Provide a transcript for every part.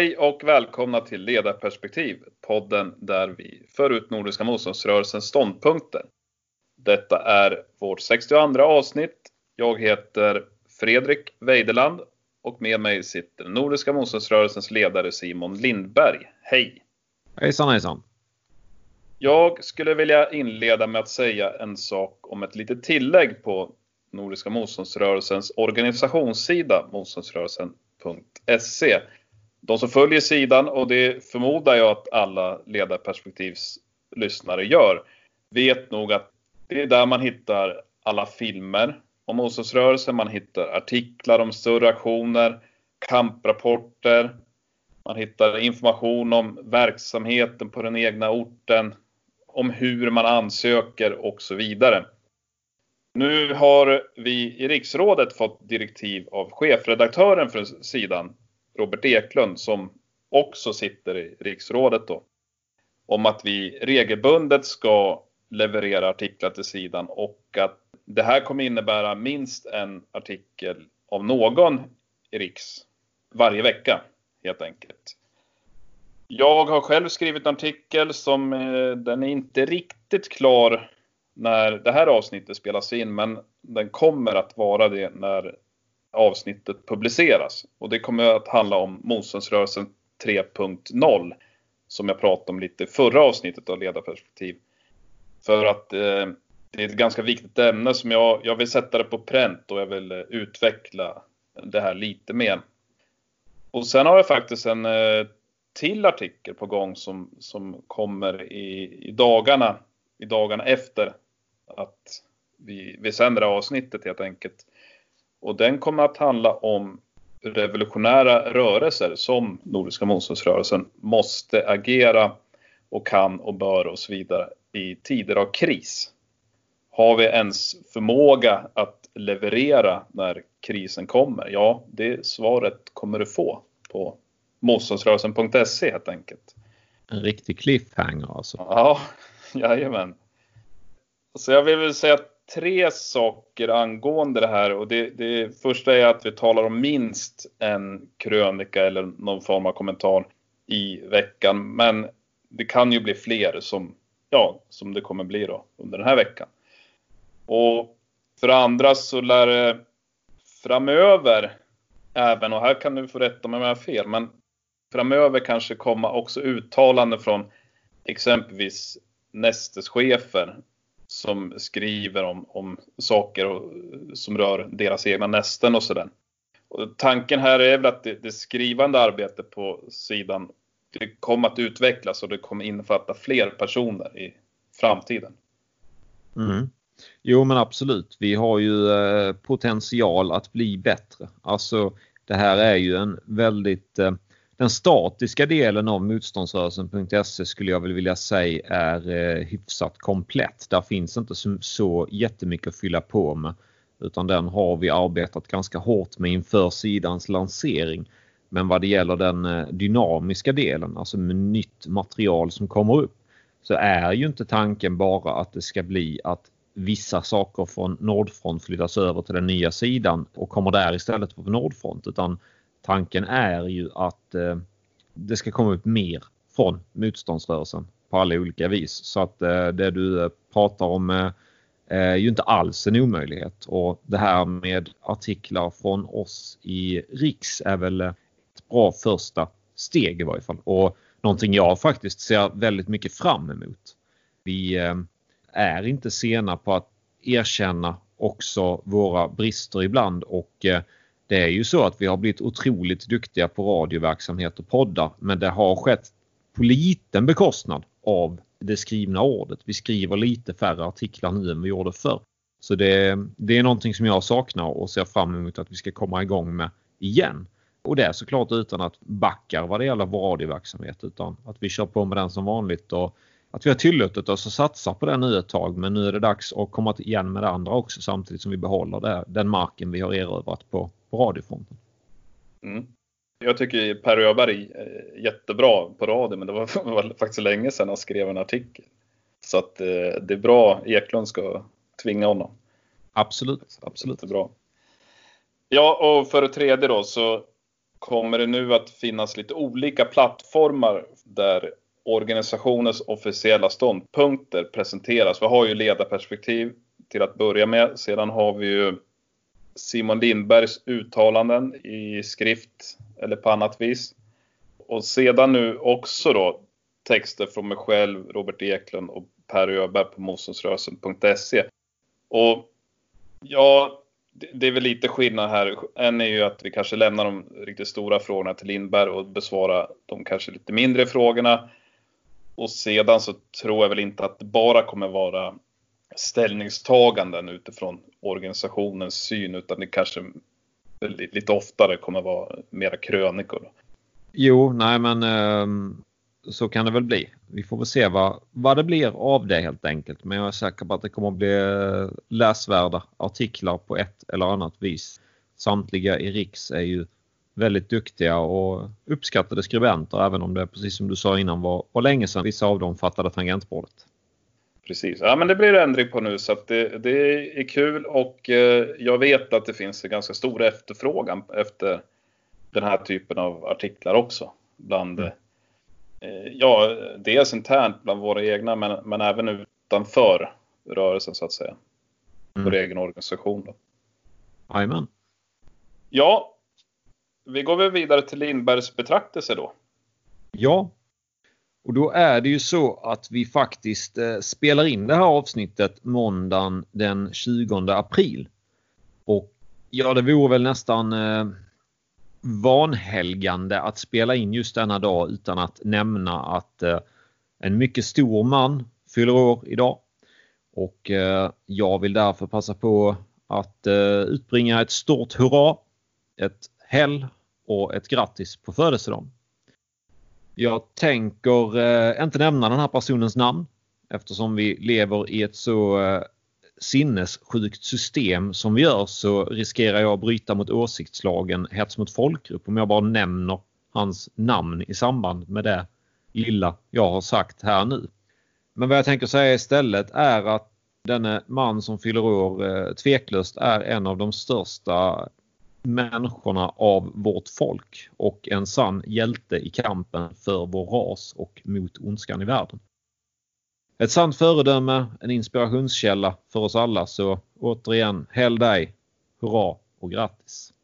Hej och välkomna till Ledarperspektiv, podden där vi för ut Nordiska motståndsrörelsens ståndpunkter. Detta är vårt 62 avsnitt. Jag heter Fredrik Weideland och med mig sitter Nordiska motståndsrörelsens ledare Simon Lindberg. Hej! Hejsan, hejsan. Jag skulle vilja inleda med att säga en sak om ett litet tillägg på Nordiska motståndsrörelsens organisationssida motståndsrörelsen.se. De som följer sidan, och det förmodar jag att alla ledarperspektivslyssnare gör, vet nog att det är där man hittar alla filmer om motståndsrörelsen. Man hittar artiklar om större aktioner, kamprapporter. Man hittar information om verksamheten på den egna orten, om hur man ansöker och så vidare. Nu har vi i riksrådet fått direktiv av chefredaktören för sidan, Robert Eklund, som också sitter i riksrådet då, om att vi regelbundet ska leverera artiklar till sidan och att det här kommer innebära minst en artikel av någon i riks varje vecka helt enkelt. Jag har själv skrivit en artikel som den är inte riktigt klar när det här avsnittet spelas in, men den kommer att vara det när avsnittet publiceras. Och det kommer att handla om motståndsrörelsen 3.0 som jag pratade om lite i förra avsnittet av ledarperspektiv. För att det är ett ganska viktigt ämne som jag vill sätta det på pränt och jag vill utveckla det här lite mer. Och sen har jag faktiskt en till artikel på gång som kommer i dagarna efter att vi sänder avsnittet helt enkelt. Och den kommer att handla om revolutionära rörelser som Nordiska motståndsrörelsen måste agera och kan och bör och så vidare i tider av kris. Har vi ens förmåga att leverera när krisen kommer? Ja, det svaret kommer du få på motståndsrörelsen.se helt enkelt. En riktig cliffhanger alltså. Ja, jajamän. Så jag vill väl säga 3 saker angående det här, och det första är att vi talar om minst en krönika eller någon form av kommentar i veckan, men det kan ju bli fler som det kommer bli då under den här veckan. Och för andra så lär det framöver även, och här kan du få rätta om jag har fel, men framöver kanske komma också uttalanden från exempelvis Nesteschefer som skriver om saker som rör deras egna nästen och sådär. Och tanken här är väl att det skrivande arbetet på sidan, det kommer att utvecklas och det kommer innefatta fler personer i framtiden. Mm. Jo, men absolut. Vi har ju potential att bli bättre. Alltså det här är ju en väldigt den statiska delen av motståndsrörelsen.se skulle jag väl vilja säga är hyfsat komplett. Där finns inte så jättemycket att fylla på med, utan den har vi arbetat ganska hårt med inför sidans lansering. Men vad det gäller den dynamiska delen, alltså med nytt material som kommer upp, så är ju inte tanken bara att det ska bli att vissa saker från Nordfront flyttas över till den nya sidan och kommer där istället för Nordfront, utan tanken är ju att det ska komma upp mer från motståndsrörelsen på alla olika vis. Så att det du pratar om är ju inte alls en omöjlighet. Och det här med artiklar från oss i Riks är väl ett bra första steg i varje fall. Och någonting jag faktiskt ser väldigt mycket fram emot. Vi är inte sena på att erkänna också våra brister ibland, och det är ju så att vi har blivit otroligt duktiga på radioverksamhet och poddar, men det har skett på liten bekostnad av det skrivna ordet. Vi skriver lite färre artiklar nu än vi gjorde förr. Så det är någonting som jag saknar och ser fram emot att vi ska komma igång med igen. Och det är såklart utan att backa vad det gäller vår radioverksamhet, utan att vi kör på med den som vanligt och att vi har tillåtit oss att satsa på den nu ett tag, men nu är det dags att komma igen med det andra också samtidigt som vi behåller den marken vi har erövrat på radiofronten. Mm. Jag tycker Per Öberg är jättebra på radio, men det var faktiskt länge sedan han skrev en artikel. Så att det är bra, Eklund ska tvinga honom. Absolut. Det är bra. Ja, och för det tredje då så kommer det nu att finnas lite olika plattformar där organisationens officiella ståndpunkter presenteras. Vi har ju ledarperspektiv till att börja med. Sedan har vi ju Simon Lindbergs uttalanden i skrift eller på annat vis. Och sedan nu också då texter från mig själv, Robert Eklund och Per Öberg på motståndsrörelsen.se. Och ja, det är väl lite skillnad här. En är ju att vi kanske lämnar de riktigt stora frågorna till Lindberg och besvarar de kanske lite mindre frågorna. Och sedan så tror jag väl inte att det bara kommer vara ställningstaganden utifrån organisationens syn, utan det kanske lite oftare kommer vara mera krönikor. Jo, nej men så kan det väl bli. Vi får väl se vad det blir av det helt enkelt. Men jag är säker på att det kommer att bli läsvärda artiklar på ett eller annat vis. Samtliga i Riks är ju väldigt duktiga och uppskattade skribenter, även om det, precis som du sa innan, var länge sedan vissa av dem fattade tangentbordet. Precis, ja men det blir ändring på nu, så att det är kul, och jag vet att det finns en ganska stor efterfrågan efter den här typen av artiklar också. Bland, dels internt bland våra egna, men även utanför rörelsen så att säga. Vår egen organisation då. Amen. Ja, vi går väl vidare till Lindbergs betraktelse då. Ja, och då är det ju så att vi faktiskt spelar in det här avsnittet måndagen den 20 april. Och ja, det vore väl nästan vanhelgande att spela in just denna dag utan att nämna att en mycket stor man fyller år idag. Och jag vill därför passa på att utbringa ett stort hurra, ett häll och ett grattis på födelsedagen. Jag tänker inte nämna den här personens namn eftersom vi lever i ett så sinnessjukt system som vi gör, så riskerar jag att bryta mot åsiktslagen hets mot folkgrupp om jag bara nämner hans namn i samband med det lilla jag har sagt här nu. Men vad jag tänker säga istället är att denne man som fyller år tveklöst är en av de största människorna av vårt folk och en sann hjälte i kampen för vår ras och mot ondskan i världen. Ett sant föredöme, en inspirationskälla för oss alla, så återigen, häll dig, hurra och grattis.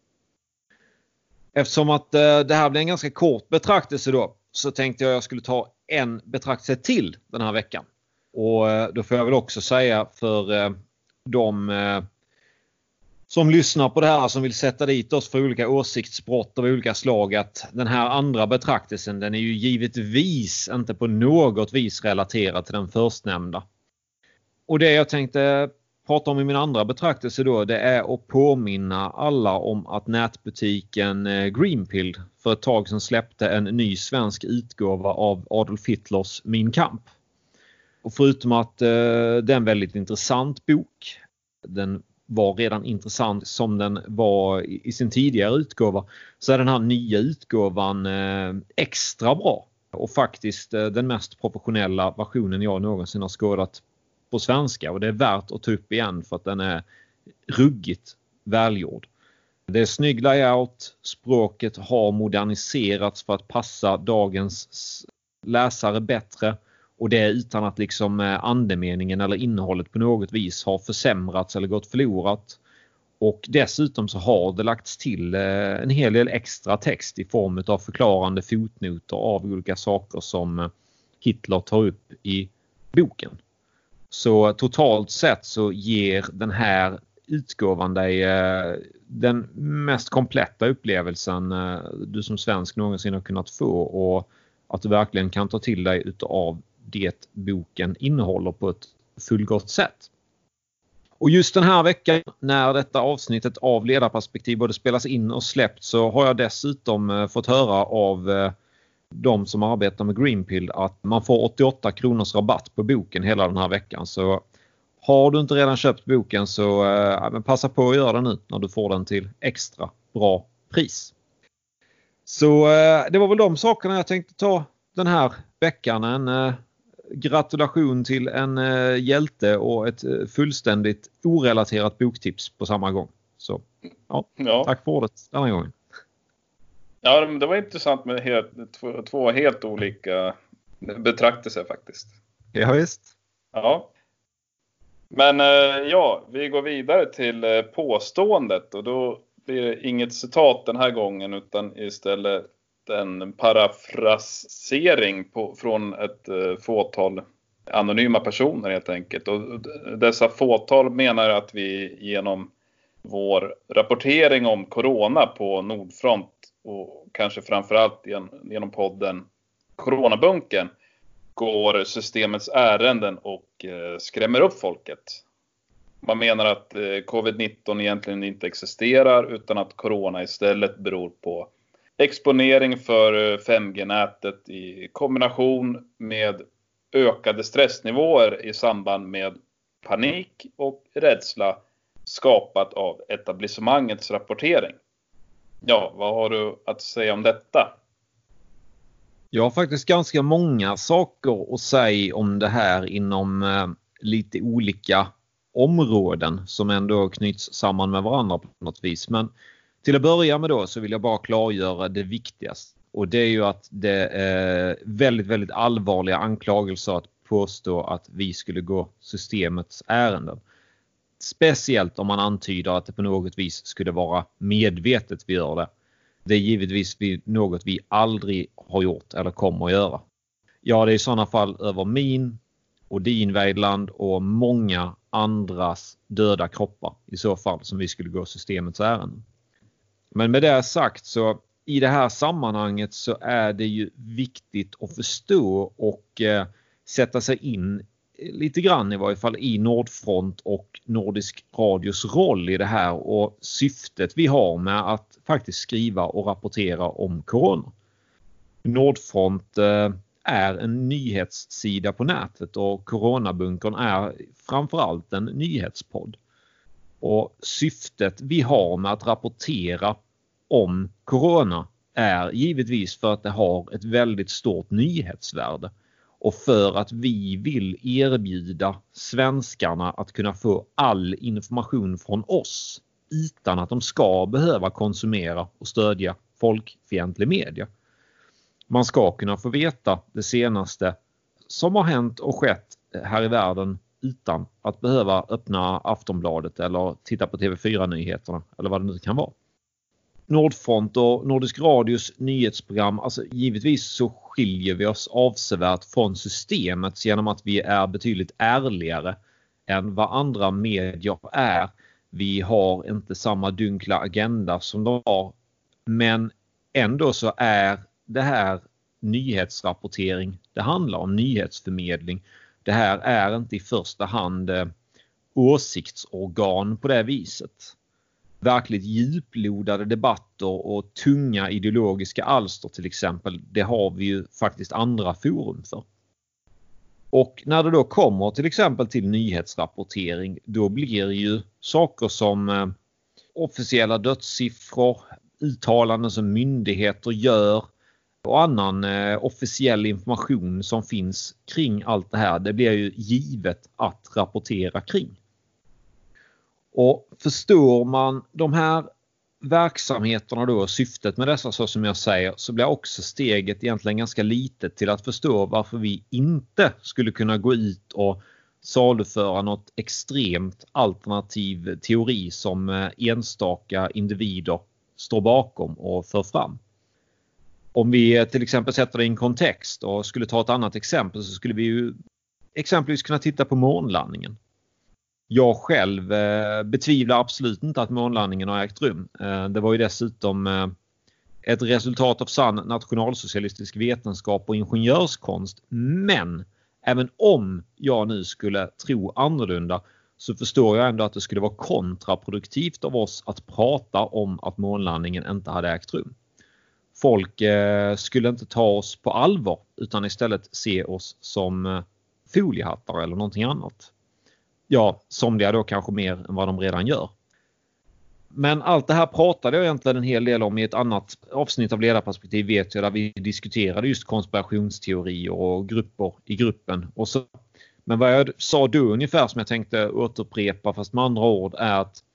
Eftersom att det här blir en ganska kort betraktelse då, så tänkte jag skulle ta en betraktelse till den här veckan. Och då får jag väl också säga för de som lyssnar på det här, som vill sätta dit oss för olika åsiktsbrott av olika slag, att den här andra betraktelsen, den är ju givetvis inte på något vis relaterad till den förstnämnda. Och det jag tänkte prata om i min andra betraktelse då, det är att påminna alla om att nätbutiken Greenpill för ett tag sedan släppte en ny svensk utgåva av Adolf Hitlers Mein Kampf. Och förutom att det är en väldigt intressant bok, den var redan intressant som den var i sin tidigare utgåva, så är den här nya utgåvan extra bra. Och faktiskt den mest professionella versionen jag någonsin har skådat på svenska. Och det är värt att ta upp igen för att den är ruggigt välgjord. Det är snygg layout, språket har moderniserats för att passa dagens läsare bättre. Och det är utan att liksom andemeningen eller innehållet på något vis har försämrats eller gått förlorat. Och dessutom så har det lagts till en hel del extra text i form av förklarande fotnoter av olika saker som Hitler tar upp i boken. Så totalt sett så ger den här utgåvan dig den mest kompletta upplevelsen du som svensk någonsin har kunnat få, och att du verkligen kan ta till dig utav det boken innehåller på ett fullgott sätt. Och just den här veckan när detta avsnittet av Ledarperspektiv både spelas in och släppt, så har jag dessutom fått höra av de som arbetar med Greenpill att man får 88 kronors rabatt på boken hela den här veckan. Så har du inte redan köpt boken, så passa på att göra det nu när du får den till extra bra pris. Så det var väl de sakerna jag tänkte ta den här veckan. En gratulation till en hjälte och ett fullständigt orelaterat boktips på samma gång. Så ja. Tack för ordet den här gången. Ja, det var intressant med två helt olika betraktelser faktiskt. Ja, visst. Ja. Men vi går vidare till påståendet, och då blir det inget citat den här gången utan istället en parafrasering från ett fåtal anonyma personer helt enkelt. Och dessa fåtal menar att vi genom vår rapportering om corona på Nordfront och kanske framförallt genom podden Coronabunken går systemets ärenden och skrämmer upp folket. Man menar att covid-19 egentligen inte existerar utan att corona istället beror på exponering för 5G-nätet i kombination med ökade stressnivåer i samband med panik och rädsla skapat av etablissemangets rapportering. Ja, vad har du att säga om detta? Jag har faktiskt ganska många saker att säga om det här inom lite olika områden som ändå knyts samman med varandra på något vis. Men till att börja med då så vill jag bara klargöra det viktigaste. Och det är ju att det är väldigt, väldigt allvarliga anklagelser att påstå att vi skulle gå systemets ärenden. Speciellt om man antyder att det på något vis skulle vara medvetet vi gör det. Det är givetvis något vi aldrig har gjort eller kommer att göra. Ja, det är i sådana fall över min och din värdland och många andras döda kroppar i så fall som vi skulle gå systemets ärenden. Men med det sagt så i det här sammanhanget så är det ju viktigt att förstå och sätta sig in lite grann i varje fall i Nordfront och Nordisk Radios roll i det här och syftet vi har med att faktiskt skriva och rapportera om corona. Nordfront är en nyhetssida på nätet och Coronabunkern är framförallt en nyhetspodd. Och syftet vi har med att rapportera om corona är givetvis för att det har ett väldigt stort nyhetsvärde. Och för att vi vill erbjuda svenskarna att kunna få all information från oss utan att de ska behöva konsumera och stödja folkfientlig media. Man ska kunna få veta det senaste som har hänt och skett här i världen utan att behöva öppna Aftonbladet eller titta på TV4-nyheterna eller vad det nu kan vara. Nordfront och Nordisk Radios nyhetsprogram, alltså givetvis så skiljer vi oss avsevärt från systemet genom att vi är betydligt ärligare än vad andra medier är. Vi har inte samma dunkla agenda som de har, men ändå så är det här nyhetsrapportering, det handlar om nyhetsförmedling. Det här är inte i första hand åsiktsorgan på det viset. Verkligt djuplodade debatter och tunga ideologiska alster till exempel, det har vi ju faktiskt andra forum för. Och när det då kommer till exempel till nyhetsrapportering, då blir det ju saker som officiella dödssiffror, uttalanden som myndigheter gör och annan officiell information som finns kring allt det här, det blir ju givet att rapportera kring. Och förstår man de här verksamheterna då, syftet med dessa så som jag säger, så blir också steget egentligen ganska litet till att förstå varför vi inte skulle kunna gå ut och saluföra något extremt alternativ teori som enstaka individer står bakom och för fram. Om vi till exempel sätter det i en kontext och skulle ta ett annat exempel så skulle vi ju exempelvis kunna titta på månlandningen. Jag själv betvivlar absolut inte att månlandningen har ägt rum. Det var ju dessutom ett resultat av sann nationalsocialistisk vetenskap och ingenjörskonst. Men även om jag nu skulle tro annorlunda så förstår jag ändå att det skulle vara kontraproduktivt av oss att prata om att månlandningen inte hade ägt rum. Folk skulle inte ta oss på allvar utan istället se oss som foliehattar eller någonting annat. Ja, somliga då kanske mer än vad de redan gör. Men allt det här pratade jag egentligen en hel del om i ett annat avsnitt av Ledarperspektiv vet jag, där vi diskuterade just konspirationsteorier och grupper i gruppen. Och så. Men vad jag sa då ungefär som jag tänkte återupprepa fast med andra ord är att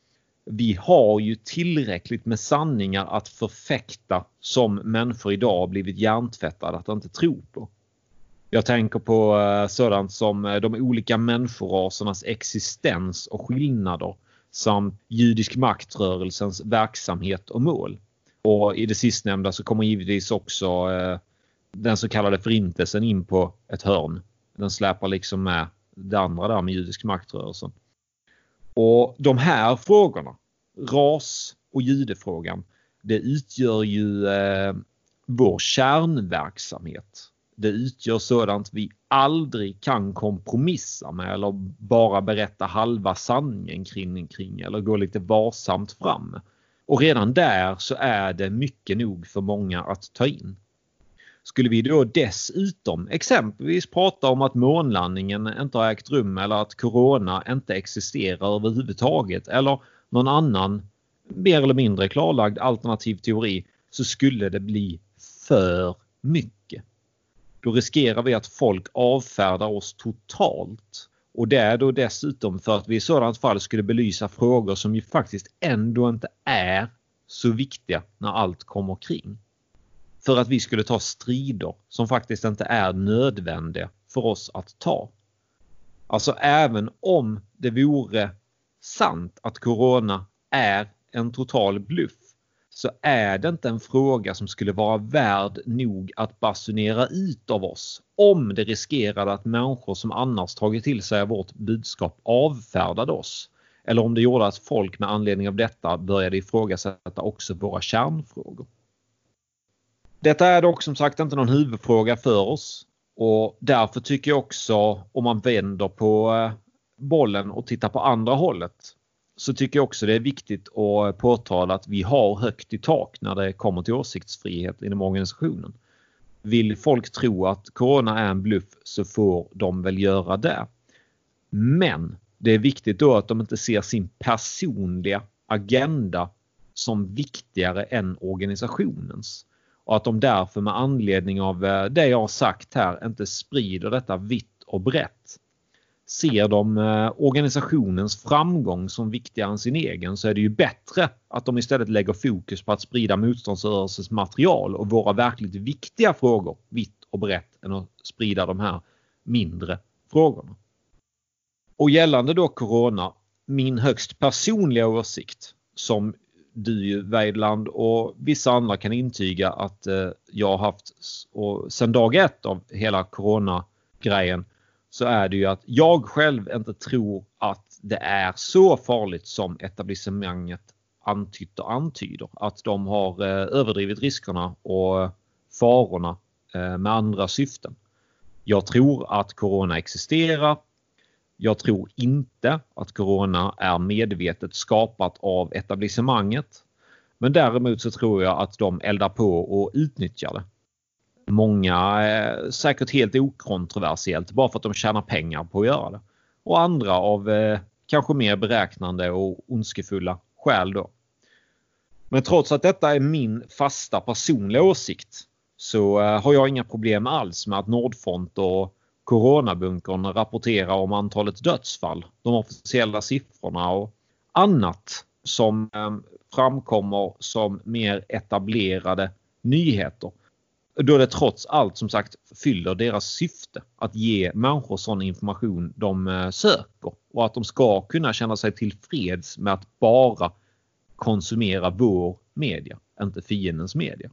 vi har ju tillräckligt med sanningar att förfäkta som människor idag har blivit hjärntvättade att inte tro på. Jag tänker på sådant som de olika människorasernas existens och skillnader samt judisk maktrörelsens verksamhet och mål. Och i det sistnämnda så kommer givetvis också den så kallade förintelsen in på ett hörn. Den släpar liksom med det andra där med judisk maktrörelsen. Och de här frågorna, ras- och judefrågan, det utgör ju vår kärnverksamhet. Det utgör sådant vi aldrig kan kompromissa med eller bara berätta halva sanningen kring eller gå lite varsamt fram. Och redan där så är det mycket nog för många att ta in. Skulle vi då dessutom exempelvis prata om att månlandningen inte har ägt rum eller att corona inte existerar överhuvudtaget eller någon annan mer eller mindre klarlagd alternativ teori, så skulle det bli för mycket. Då riskerar vi att folk avfärdar oss totalt. Och det är då dessutom för att vi i sådant fall skulle belysa frågor som ju faktiskt ändå inte är så viktiga när allt kommer kring. För att vi skulle ta strider som faktiskt inte är nödvändiga för oss att ta. Alltså även om det vore sant att corona är en total bluff, så är det inte en fråga som skulle vara värd nog att basunera ut av oss om det riskerade att människor som annars tagit till sig vårt budskap avfärdade oss. Eller om det gjorde att folk med anledning av detta började ifrågasätta också våra kärnfrågor. Detta är dock som sagt inte någon huvudfråga för oss, och därför tycker jag också, om man vänder på bollen och tittar på andra hållet, så tycker jag också det är viktigt att påtala att vi har högt i tak när det kommer till åsiktsfrihet inom organisationen. Vill folk tro att corona är en bluff, så får de väl göra det. Men det är viktigt då att de inte ser sin personliga agenda som viktigare än organisationens. Och att de därför med anledning av det jag har sagt här inte sprider detta vitt och brett. Ser de organisationens framgång som viktigare än sin egen, så är det ju bättre att de istället lägger fokus på att sprida motståndsrörelsens material och våra verkligt viktiga frågor vitt och brett än att sprida de här mindre frågorna. Och gällande då corona, min högst personliga åsikt, som du Weidland och vissa andra kan intyga att jag har haft och sedan dag ett av hela corona-grejen, så är det ju att jag själv inte tror att det är så farligt som etablissemanget antyder. Att de har överdrivit riskerna och farorna med andra syften. Jag tror att corona existerar. Jag tror inte att corona är medvetet skapat av etablissemanget. Men däremot så tror jag att de eldar på och utnyttjar det. Många säkert helt okontroversiellt bara för att de tjänar pengar på att göra det. Och andra av kanske mer beräknande och ondskefulla skäl då. Men trots att detta är min fasta personliga åsikt, så har jag inga problem alls med att Nordfront och Coronabunkern rapporterar om antalet dödsfall, de officiella siffrorna och annat som framkommer som mer etablerade nyheter. Då det trots allt som sagt fyller deras syfte att ge människor sån information de söker, och att de ska kunna känna sig tillfreds med att bara konsumera vår media, inte fiendens media.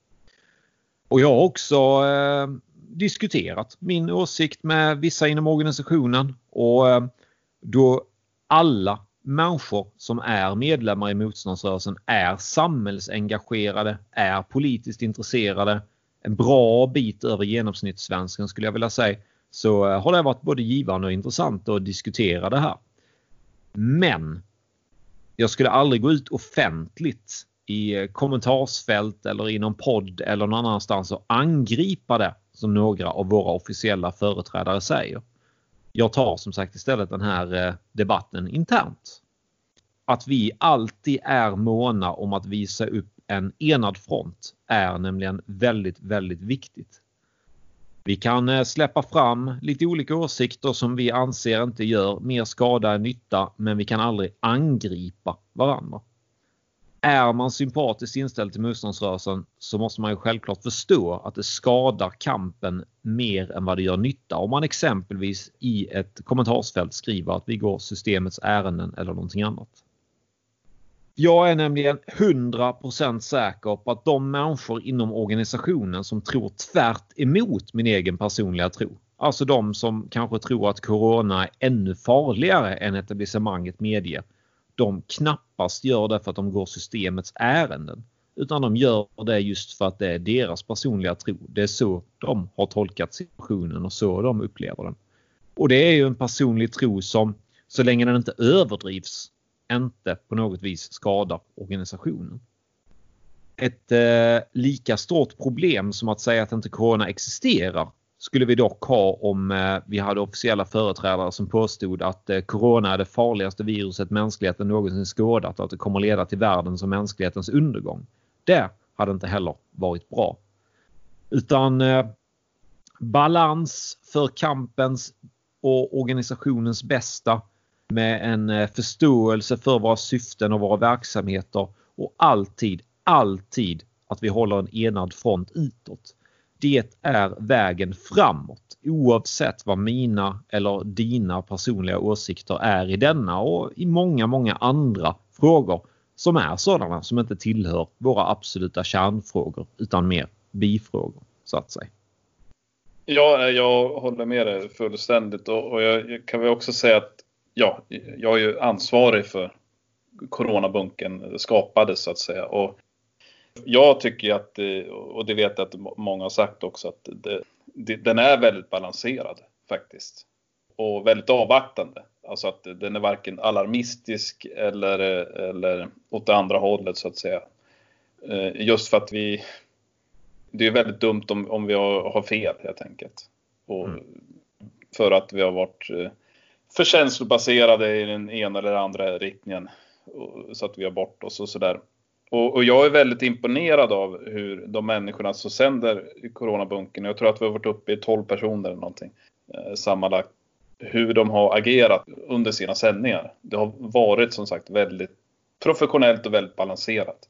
Och jag har också diskuterat min åsikt med vissa inom organisationen, och då alla människor som är medlemmar i motståndsrörelsen är samhällsengagerade, är politiskt intresserade, en bra bit över genomsnittssvensken skulle jag vilja säga, så har det varit både givande och intressant att diskutera det här. Men jag skulle aldrig gå ut offentligt i kommentarsfält eller i någon podd eller någon annanstans och angripa det som några av våra officiella företrädare säger. Jag tar som sagt istället den här debatten internt. Att vi alltid är måna om att visa upp en enad front är nämligen väldigt, väldigt viktigt. Vi kan släppa fram lite olika åsikter som vi anser inte gör mer skada än nytta, men vi kan aldrig angripa varandra. Är man sympatiskt inställd till motståndsrörelsen så måste man ju självklart förstå att det skadar kampen mer än vad det gör nytta. Om man exempelvis i ett kommentarsfält skriver att vi går systemets ärenden eller någonting annat. Jag är nämligen 100% säker på att de människor inom organisationen som tror tvärt emot min egen personliga tro, alltså de som kanske tror att corona är ännu farligare än etablissemanget medger, de knappast gör det för att de går systemets ärenden, utan de gör det just för att det är deras personliga tro. Det är så de har tolkat situationen och så de upplever den. Och det är ju en personlig tro som, så länge den inte överdrivs, inte på något vis skadar organisationen. Ett lika stort problem som att säga att inte corona existerar skulle vi dock ha om vi hade officiella företrädare som påstod att corona är det farligaste viruset mänskligheten någonsin skådat och att det kommer leda till världens och mänsklighetens undergång. Det hade inte heller varit bra. Utan balans för kampens och organisationens bästa med en förståelse för våra syften och våra verksamheter och alltid att vi håller en enad front utåt. Det är vägen framåt, oavsett vad mina eller dina personliga åsikter är i denna och i många andra frågor som är sådana som inte tillhör våra absoluta kärnfrågor utan mer bifrågor, så att säga. Ja, jag håller med dig fullständigt och jag kan väl också säga att ja, jag är ju ansvarig för coronabunken skapades så att säga, och jag tycker att, och det vet jag att många har sagt också, att den är väldigt balanserad faktiskt. Och väldigt avvaktande. Alltså att den är varken alarmistisk eller åt det andra hållet så att säga. Just för att det är väldigt dumt om vi har fel helt enkelt. Och för att vi har varit för känslobaserade i den ena eller andra riktningen. Så att vi har bort oss och sådär. Och jag är väldigt imponerad av hur de människorna som sänder coronabunken, jag tror att vi har varit uppe i 12 personer eller någonting sammanlagt, hur de har agerat under sina sändningar. Det har varit som sagt väldigt professionellt och väldigt balanserat.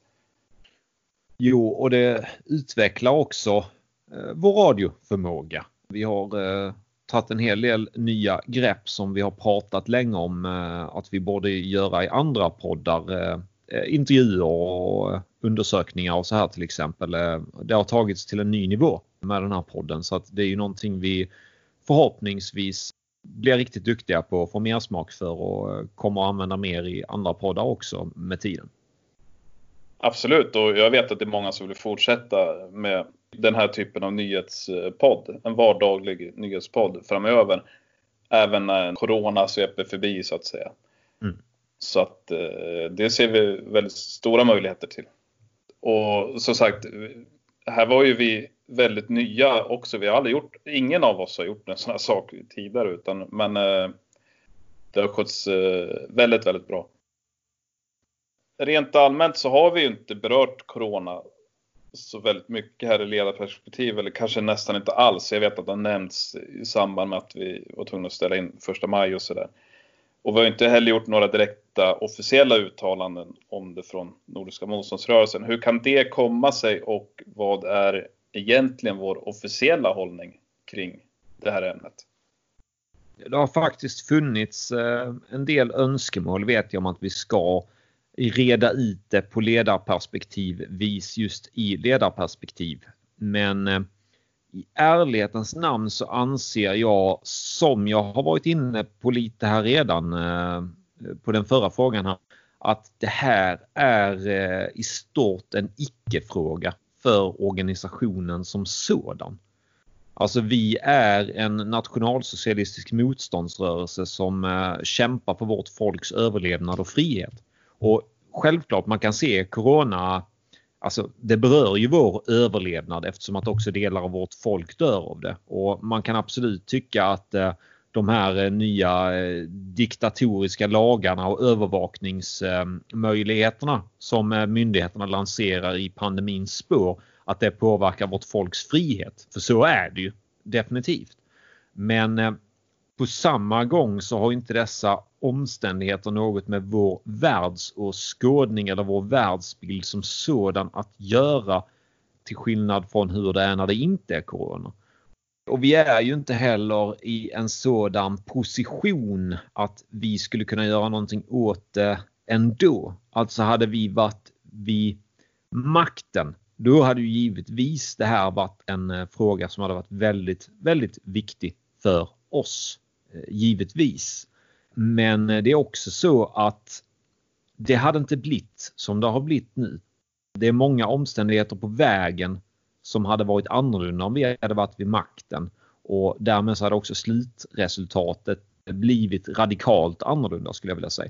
Jo, och det utvecklar också vår radioförmåga. Vi har tagit en hel del nya grepp som vi har pratat länge om att vi borde göra i andra poddar. Intervjuer och undersökningar och så här till exempel. Det har tagits till en ny nivå med den här podden, så att det är ju någonting vi förhoppningsvis blir riktigt duktiga på och får mer smak för och kommer att använda mer i andra poddar också med tiden. Absolut, och jag vet att det är många som vill fortsätta med den här typen av nyhetspodd, en vardaglig nyhetspodd framöver, även när corona sveper förbi så att säga. Så att det ser vi väldigt stora möjligheter till. Och som sagt, här var ju vi väldigt nya också. Vi har aldrig ingen av oss har gjort en sån här sak tidigare, men det har skötts väldigt, väldigt bra. Rent allmänt så har vi ju inte berört corona så väldigt mycket här i ledarperspektiv, eller kanske nästan inte alls. Jag vet att det har nämnts i samband med att vi var tvungna att ställa in 1 maj och sådär. Och vi har inte heller gjort några direkta officiella uttalanden om det från Nordiska motståndsrörelsen. Hur kan det komma sig och vad är egentligen vår officiella hållning kring det här ämnet? Det har faktiskt funnits en del önskemål, vet jag, om att vi ska reda ut det på ledarperspektiv, vis just i ledarperspektiv. Men i ärlighetens namn så anser jag, som jag har varit inne på lite här redan på den förra frågan här, att det här är i stort en icke-fråga för organisationen som sådan. Alltså vi är en nationalsocialistisk motståndsrörelse som kämpar för vårt folks överlevnad och frihet. Och självklart man kan se corona, alltså det berör ju vår överlevnad eftersom att också delar av vårt folk dör av det. Och man kan absolut tycka att de här nya diktatoriska lagarna och övervakningsmöjligheterna som myndigheterna lanserar i pandemins spår, att det påverkar vårt folks frihet. För så är det ju. definitivt. Men på samma gång så har inte dessa omständigheter något med vår världsåskådning eller vår världsbild som sådan att göra, till skillnad från hur det är när det inte är corona. Och vi är ju inte heller i en sådan position att vi skulle kunna göra någonting åt det ändå. Alltså hade vi varit vid makten, då hade ju givetvis det här varit en fråga som hade varit väldigt, väldigt viktig för oss. Givetvis. Men det är också så att det hade inte blivit som det har blivit nu. Det är många omständigheter på vägen som hade varit annorlunda om vi hade varit vid makten. Och därmed så hade också slutresultatet blivit radikalt annorlunda, skulle jag vilja säga.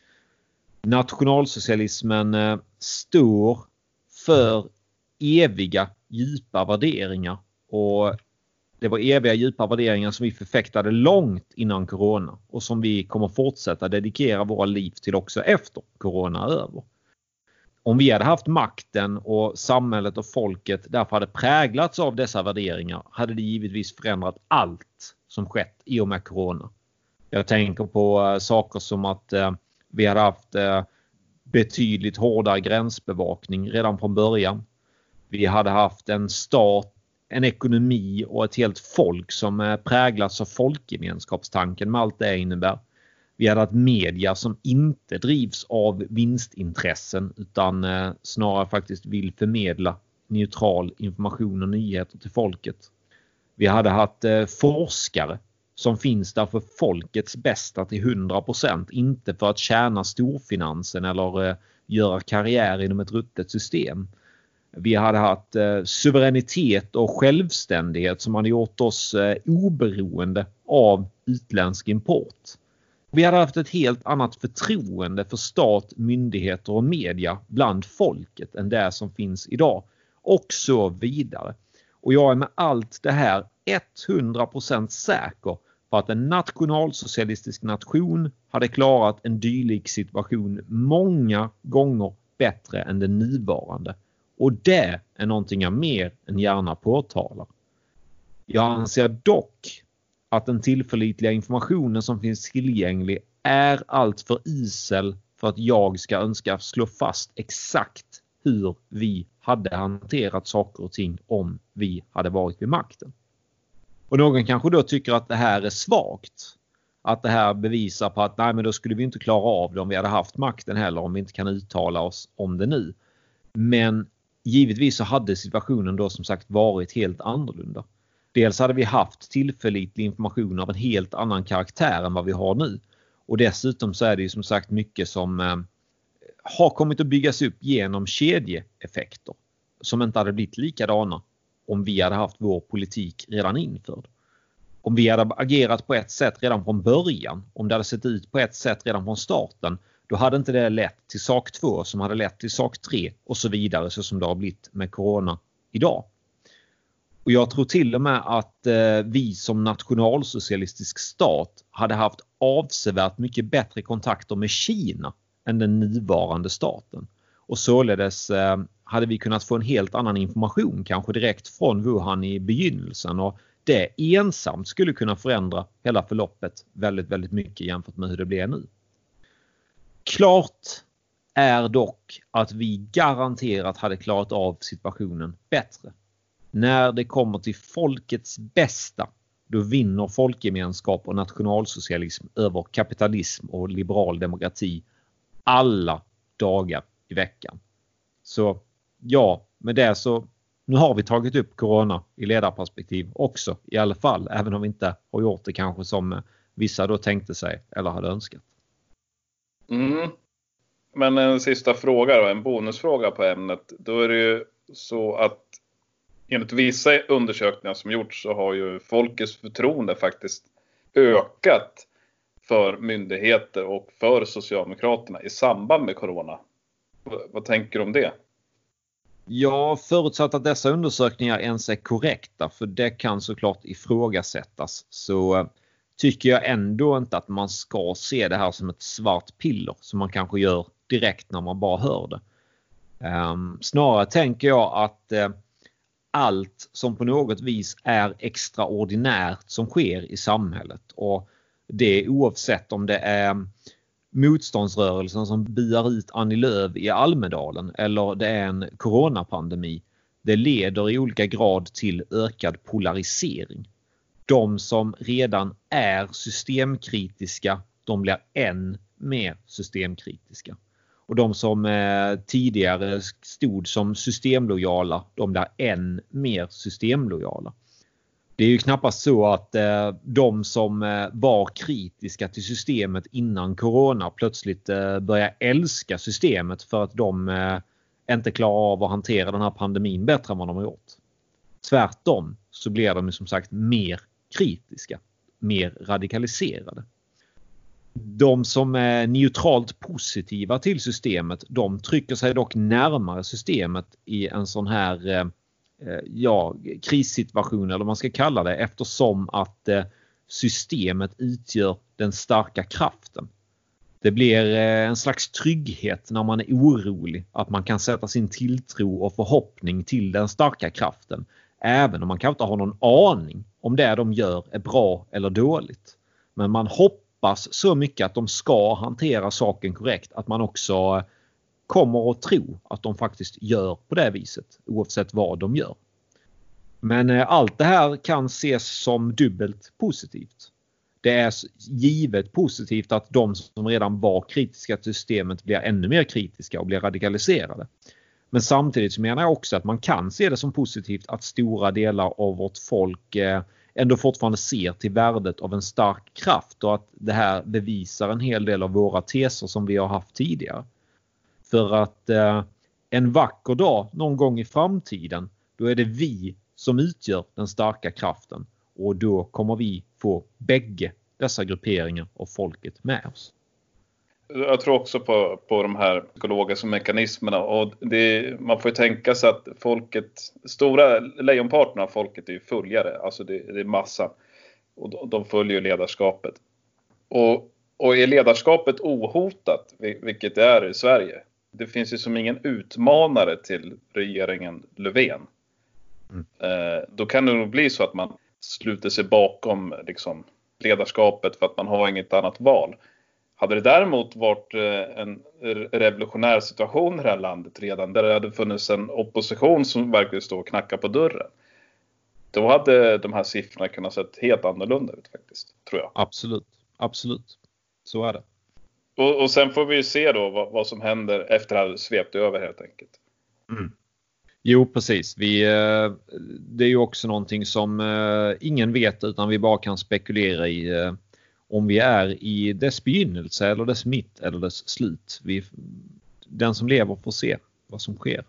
Nationalsocialismen står för eviga djupa värderingar. Och det var eviga djupa värderingar som vi förfäktade långt innan corona. Och som vi kommer fortsätta dedikera våra liv till också efter corona är över. Om vi hade haft makten och samhället och folket därför hade präglats av dessa värderingar, hade det givetvis förändrat allt som skett i och med corona. Jag tänker på saker som att vi hade haft betydligt hårdare gränsbevakning redan från början. Vi hade haft en stat, en ekonomi och ett helt folk som präglats av folkgemenskapstanken med allt det innebär. Vi hade haft media som inte drivs av vinstintressen utan snarare faktiskt vill förmedla neutral information och nyheter till folket. Vi hade haft forskare som finns där för folkets bästa till 100%, inte för att tjäna storfinansen eller göra karriär inom ett ruttet system. Vi hade haft suveränitet och självständighet som hade gjort oss oberoende av utländsk import. Vi hade haft ett helt annat förtroende för stat, myndigheter och media bland folket än det som finns idag. Och så vidare. Och jag är med allt det här 100% säker på att en nationalsocialistisk nation hade klarat en dylik situation många gånger bättre än den nuvarande. Och det är någonting jag mer än gärna påtalar. Jag anser dock att den tillförlitliga informationen som finns tillgänglig är allt för isel för att jag ska önska slå fast exakt hur vi hade hanterat saker och ting om vi hade varit vid makten. Och någon kanske då tycker att det här är svagt. Att det här bevisar på att nej, men då skulle vi inte klara av det om vi hade haft makten heller, om vi inte kan uttala oss om det nu. Men givetvis så hade situationen då som sagt varit helt annorlunda. Dels hade vi haft tillförlitlig information av en helt annan karaktär än vad vi har nu. Och dessutom så är det ju som sagt mycket som har kommit att byggas upp genom kedjeeffekter. Som inte hade blivit likadana om vi hade haft vår politik redan införd. Om vi hade agerat på ett sätt redan från början, om det hade sett ut på ett sätt redan från starten, då hade inte det lett till sak 2 som hade lett till sak 3 och så vidare, så som det har blivit med corona idag. Och jag tror till och med att vi som nationalsocialistisk stat hade haft avsevärt mycket bättre kontakter med Kina än den nuvarande staten. Och således hade vi kunnat få en helt annan information, kanske direkt från Wuhan i begynnelsen. Och det ensamt skulle kunna förändra hela förloppet väldigt, väldigt mycket jämfört med hur det blir nu. Klart är dock att vi garanterat hade klarat av situationen bättre. När det kommer till folkets bästa, då vinner folkgemenskap och nationalsocialism över kapitalism och liberal demokrati alla dagar i veckan. Så ja, med det så nu har vi tagit upp corona i ledarperspektiv också i alla fall, även om vi inte har gjort det kanske som vissa då tänkte sig eller hade önskat. Men en sista fråga då, en bonusfråga på ämnet. Då är det ju så att enligt vissa undersökningar som gjorts så har ju folkets förtroende faktiskt ökat för myndigheter och för Socialdemokraterna i samband med corona. Vad tänker du om det? Ja, förutsatt att dessa undersökningar ens är korrekta, för det kan såklart ifrågasättas, så tycker jag ändå inte att man ska se det här som ett svart piller som man kanske gör direkt när man bara hör det. Snarare tänker jag att allt som på något vis är extraordinärt som sker i samhället. Och det oavsett om det är motståndsrörelsen som biar ut Annie Lööf i Almedalen eller det är en coronapandemi. Det leder i olika grad till ökad polarisering. De som redan är systemkritiska, de blir än mer systemkritiska. Och de som tidigare stod som systemlojala, de blir än mer systemlojala. Det är ju knappast så att de som var kritiska till systemet innan corona plötsligt börjar älska systemet för att de inte klarar av att hantera den här pandemin bättre än vad de har gjort. Tvärtom så blir de som sagt mer kritiska, mer radikaliserade. De som är neutralt positiva till systemet, de trycker sig dock närmare systemet i en sån här krissituation eller vad man ska kalla det, eftersom att systemet utgör den starka kraften. Det blir en slags trygghet när man är orolig att man kan sätta sin tilltro och förhoppning till den starka kraften. Även om man kanske inte har någon aning om det de gör är bra eller dåligt. Men man hoppas så mycket att de ska hantera saken korrekt att man också kommer att tro att de faktiskt gör på det viset oavsett vad de gör. Men allt det här kan ses som dubbelt positivt. Det är givet positivt att de som redan var kritiska till systemet blir ännu mer kritiska och blir radikaliserade. Men samtidigt så menar jag också att man kan se det som positivt att stora delar av vårt folk ändå fortfarande ser till värdet av en stark kraft och att det här bevisar en hel del av våra teser som vi har haft tidigare. För att en vacker dag någon gång i framtiden, då är det vi som utgör den starka kraften och då kommer vi få bägge dessa grupperingar och folket med oss. Jag tror också på de här psykologiska mekanismerna och man får ju tänka sig att stora lejonparten av folket är ju följare, alltså det är massa och de följer ju ledarskapet. Och är ledarskapet ohotat, vilket det är i Sverige, det finns ju som ingen utmanare till regeringen Löfven. Då kan det nog bli så att man sluter sig bakom liksom, ledarskapet för att man har inget annat val. Hade det däremot varit en revolutionär situation i det här landet redan, där det hade funnits en opposition som verkligen står och knackar på dörren, då hade de här siffrorna kunnat se helt annorlunda ut faktiskt, tror jag. Absolut. Så är det. Och sen får vi ju se då vad som händer efter att det svept över helt enkelt. Jo, precis. Det är ju också någonting som ingen vet utan vi bara kan spekulera i om vi är i dess begynnelse eller dess mitt eller dess slut. Den som lever får se vad som sker.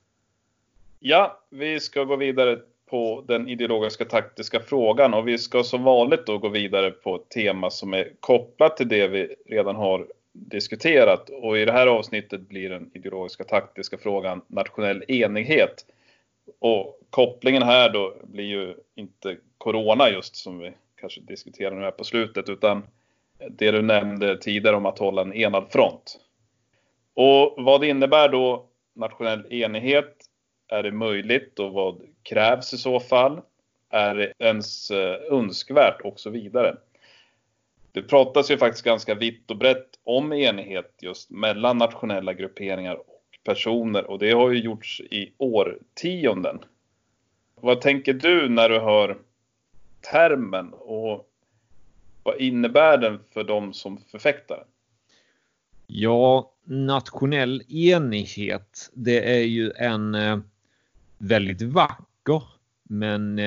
Ja, vi ska gå vidare på den ideologiska taktiska frågan och vi ska som vanligt då gå vidare på ett tema som är kopplat till det vi redan har diskuterat, och i det här avsnittet blir den ideologiska taktiska frågan nationell enighet. Och kopplingen här då blir ju inte corona just som vi kanske diskuterar nu här på slutet, utan det du nämnde tidigare om att hålla en enad front. Och vad det innebär då nationell enighet, är det möjligt och vad krävs i så fall, är det ens önskvärt och så vidare. Det pratas ju faktiskt ganska vitt och brett om enighet just mellan nationella grupperingar och personer, och det har ju gjorts i årtionden. Vad tänker du när du hör termen och vad innebär den för de som förfäktar? Ja, nationell enighet, det är ju en väldigt vacker men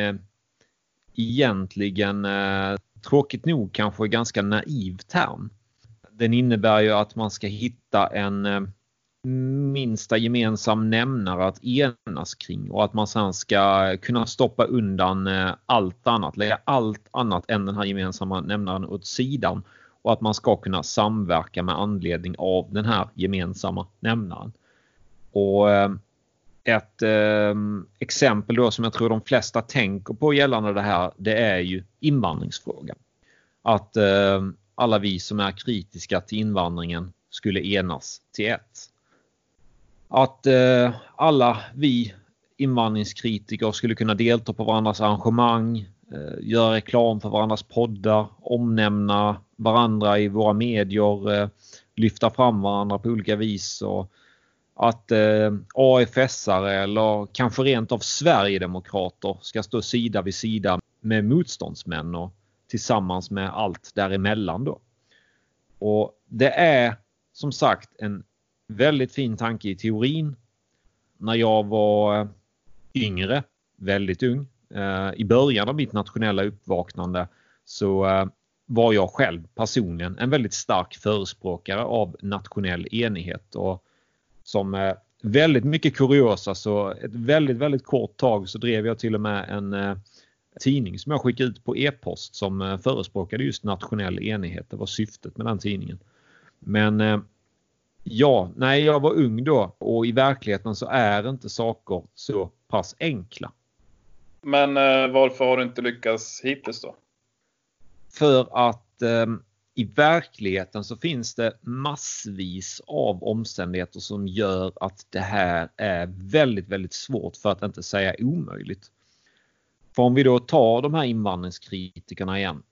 egentligen tråkigt nog kanske ganska naiv term. Den innebär ju att man ska hitta en minsta gemensam nämnare att enas kring och att man sedan ska kunna stoppa undan allt annat, lägga allt annat än den här gemensamma nämnaren åt sidan, och att man ska kunna samverka med anledning av den här gemensamma nämnaren. Och ett exempel då som jag tror de flesta tänker på gällande det här, det är ju invandringsfrågan. Att alla vi som är kritiska till invandringen skulle enas till ett. Att alla vi invandringskritiker skulle kunna delta på varandras arrangemang, göra reklam för varandras poddar, omnämna varandra i våra medier, lyfta fram varandra på olika vis, och att AFS-are eller kanske rent av Sverigedemokrater ska stå sida vid sida med motståndsmän och tillsammans med allt däremellan då. Och det är som sagt en väldigt fin tanke i teorin. När jag var yngre, väldigt ung, i början av mitt nationella uppvaknande, så var jag själv personligen en väldigt stark förespråkare av nationell enighet. Och som väldigt mycket kuriosa, så ett väldigt, väldigt kort tag så drev jag till och med en tidning som jag skickade ut på e-post som förespråkade just nationell enighet. Det var syftet med den tidningen. Men när jag var ung då, och i verkligheten så är inte saker så pass enkla. Men varför har du inte lyckats hittills då? För att i verkligheten så finns det massvis av omständigheter som gör att det här är väldigt, väldigt svårt, för att inte säga omöjligt. För om vi då tar de här invandringskritikerna igen.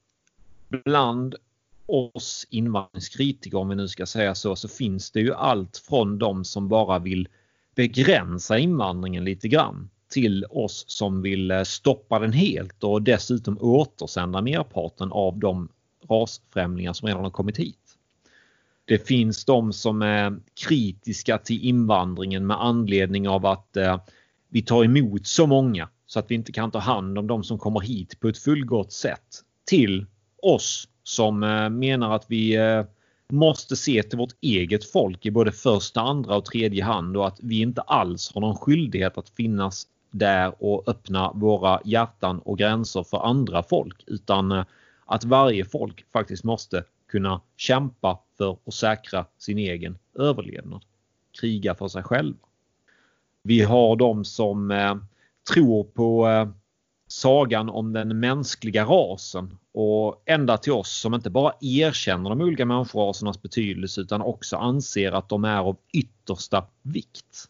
Bland oss invandringskritiker, om vi nu ska säga så finns det ju allt från de som bara vill begränsa invandringen lite grann, till oss som vill stoppa den helt och dessutom återsända merparten av de rasfrämlingar som redan har kommit hit. Det finns de som är kritiska till invandringen med anledning av att vi tar emot så många så att vi inte kan ta hand om de som kommer hit på ett fullgott sätt, till oss som menar att vi måste se till vårt eget folk i både första, andra och tredje hand, och att vi inte alls har någon skyldighet att finnas där och öppna våra hjärtan och gränser för andra folk, utan att varje folk faktiskt måste kunna kämpa för att säkra sin egen överlevnad, kriga för sig själva. Vi har de som tror på sagan om den mänskliga rasen, och ända till oss som inte bara erkänner de olika människorasernas betydelse utan också anser att de är av yttersta vikt.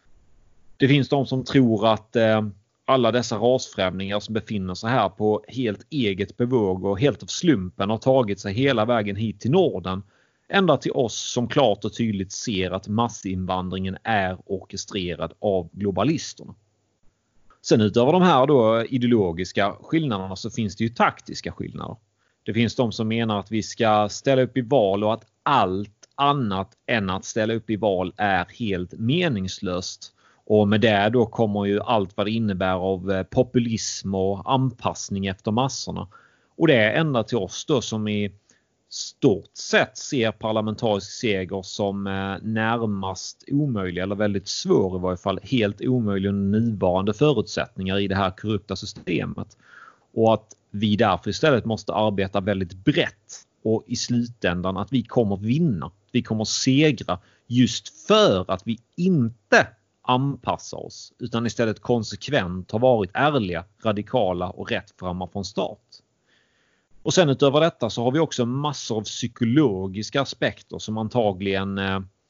Det finns de som tror att alla dessa rasfrämlingar som befinner sig här på helt eget bevåg och helt av slumpen har tagit sig hela vägen hit till Norden, ända till oss som klart och tydligt ser att massinvandringen är orkestrerad av globalisterna. Sen utöver de här då ideologiska skillnaderna så finns det ju taktiska skillnader. Det finns de som menar att vi ska ställa upp i val och att allt annat än att ställa upp i val är helt meningslöst. Och med det då kommer ju allt vad det innebär av populism och anpassning efter massorna. Och det är ända till oss då som i stort sett ser parlamentarisk seger som närmast omöjlig, eller väldigt svår i varje fall, helt omöjlig under nuvarande förutsättningar i det här korrupta systemet. Och att vi därför istället måste arbeta väldigt brett, och i slutändan att vi kommer vinna, vi kommer segra just för att vi inte anpassar oss utan istället konsekvent har varit ärliga, radikala och rättframma från start. Och sen utöver detta så har vi också massor av psykologiska aspekter som antagligen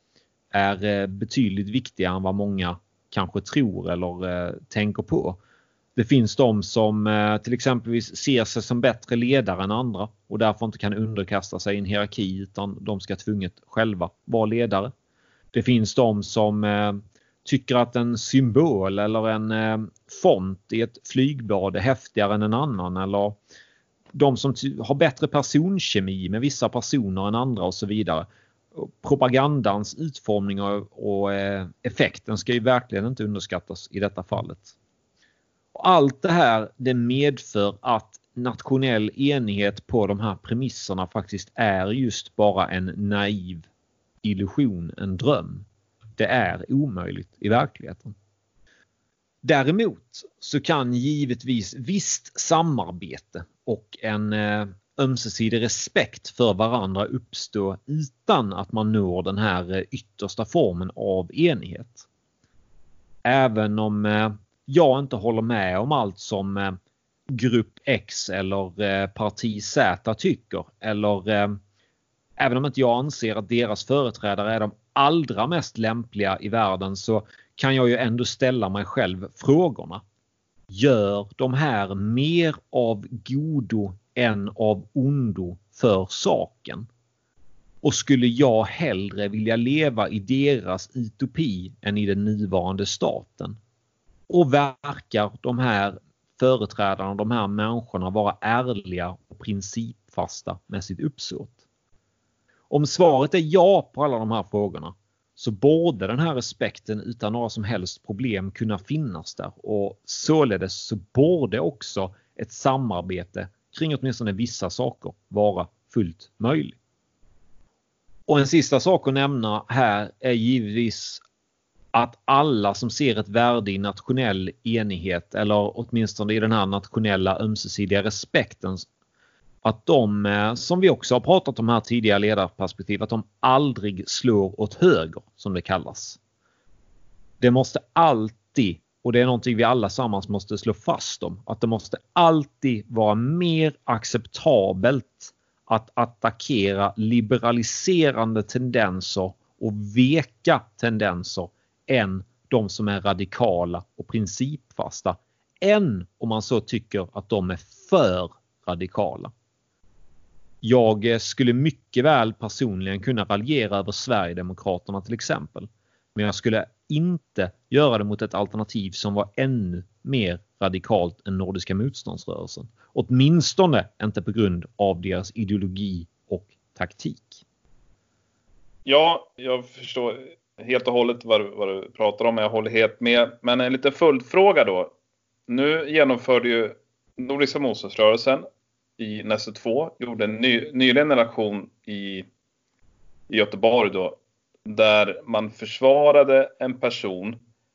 är betydligt viktigare än vad många kanske tror eller tänker på. Det finns de som till exempelvis ser sig som bättre ledare än andra och därför inte kan underkasta sig en hierarki, utan de ska tvunget själva vara ledare. Det finns de som tycker att en symbol eller en font i ett flygblad är häftigare än en annan, eller de som har bättre personkemi med vissa personer än andra och så vidare. Propagandans utformning och effekten ska ju verkligen inte underskattas i detta fallet. Och allt det här, det medför att nationell enighet på de här premisserna faktiskt är just bara en naiv illusion, en dröm. Det är omöjligt i verkligheten. Däremot så kan givetvis visst samarbete och en ömsesidig respekt för varandra uppstå utan att man når den här yttersta formen av enighet. Även om jag inte håller med om allt som grupp X eller parti Z tycker, eller även om inte jag anser att deras företrädare är de allra mest lämpliga i världen, så kan jag ju ändå ställa mig själv frågorna. Gör de här mer av godo än av ondo för saken? Och skulle jag hellre vilja leva i deras utopi än i den nuvarande staten? Och verkar de här företrädarna, de här människorna vara ärliga och principfasta med sitt uppsåt? Om svaret är ja på alla de här frågorna, så borde den här respekten utan några som helst problem kunna finnas där, och således så borde också ett samarbete kring åtminstone vissa saker vara fullt möjligt. Och en sista sak att nämna här är givetvis att alla som ser ett värde i nationell enighet, eller åtminstone i den här nationella ömsesidiga respekten, att de, som vi också har pratat om här tidigare ledarperspektiv, att de aldrig slår åt höger, som det kallas. Det måste alltid, och det är någonting vi alla sammans måste slå fast om, att det måste alltid vara mer acceptabelt att attackera liberaliserande tendenser och veka tendenser än de som är radikala och principfasta, än om man så tycker att de är för radikala. Jag skulle mycket väl personligen kunna raljera över Sverigedemokraterna till exempel. Men jag skulle inte göra det mot ett alternativ som var ännu mer radikalt än Nordiska motståndsrörelsen. Åtminstone inte på grund av deras ideologi och taktik. Ja, jag förstår helt och hållet vad du pratar om. Jag håller helt med. Men en liten följdfråga då. Nu genomförde ju Nordiska motståndsrörelsen i Näste 2 gjorde en nyligen en aktion i Göteborg då, där man försvarade en person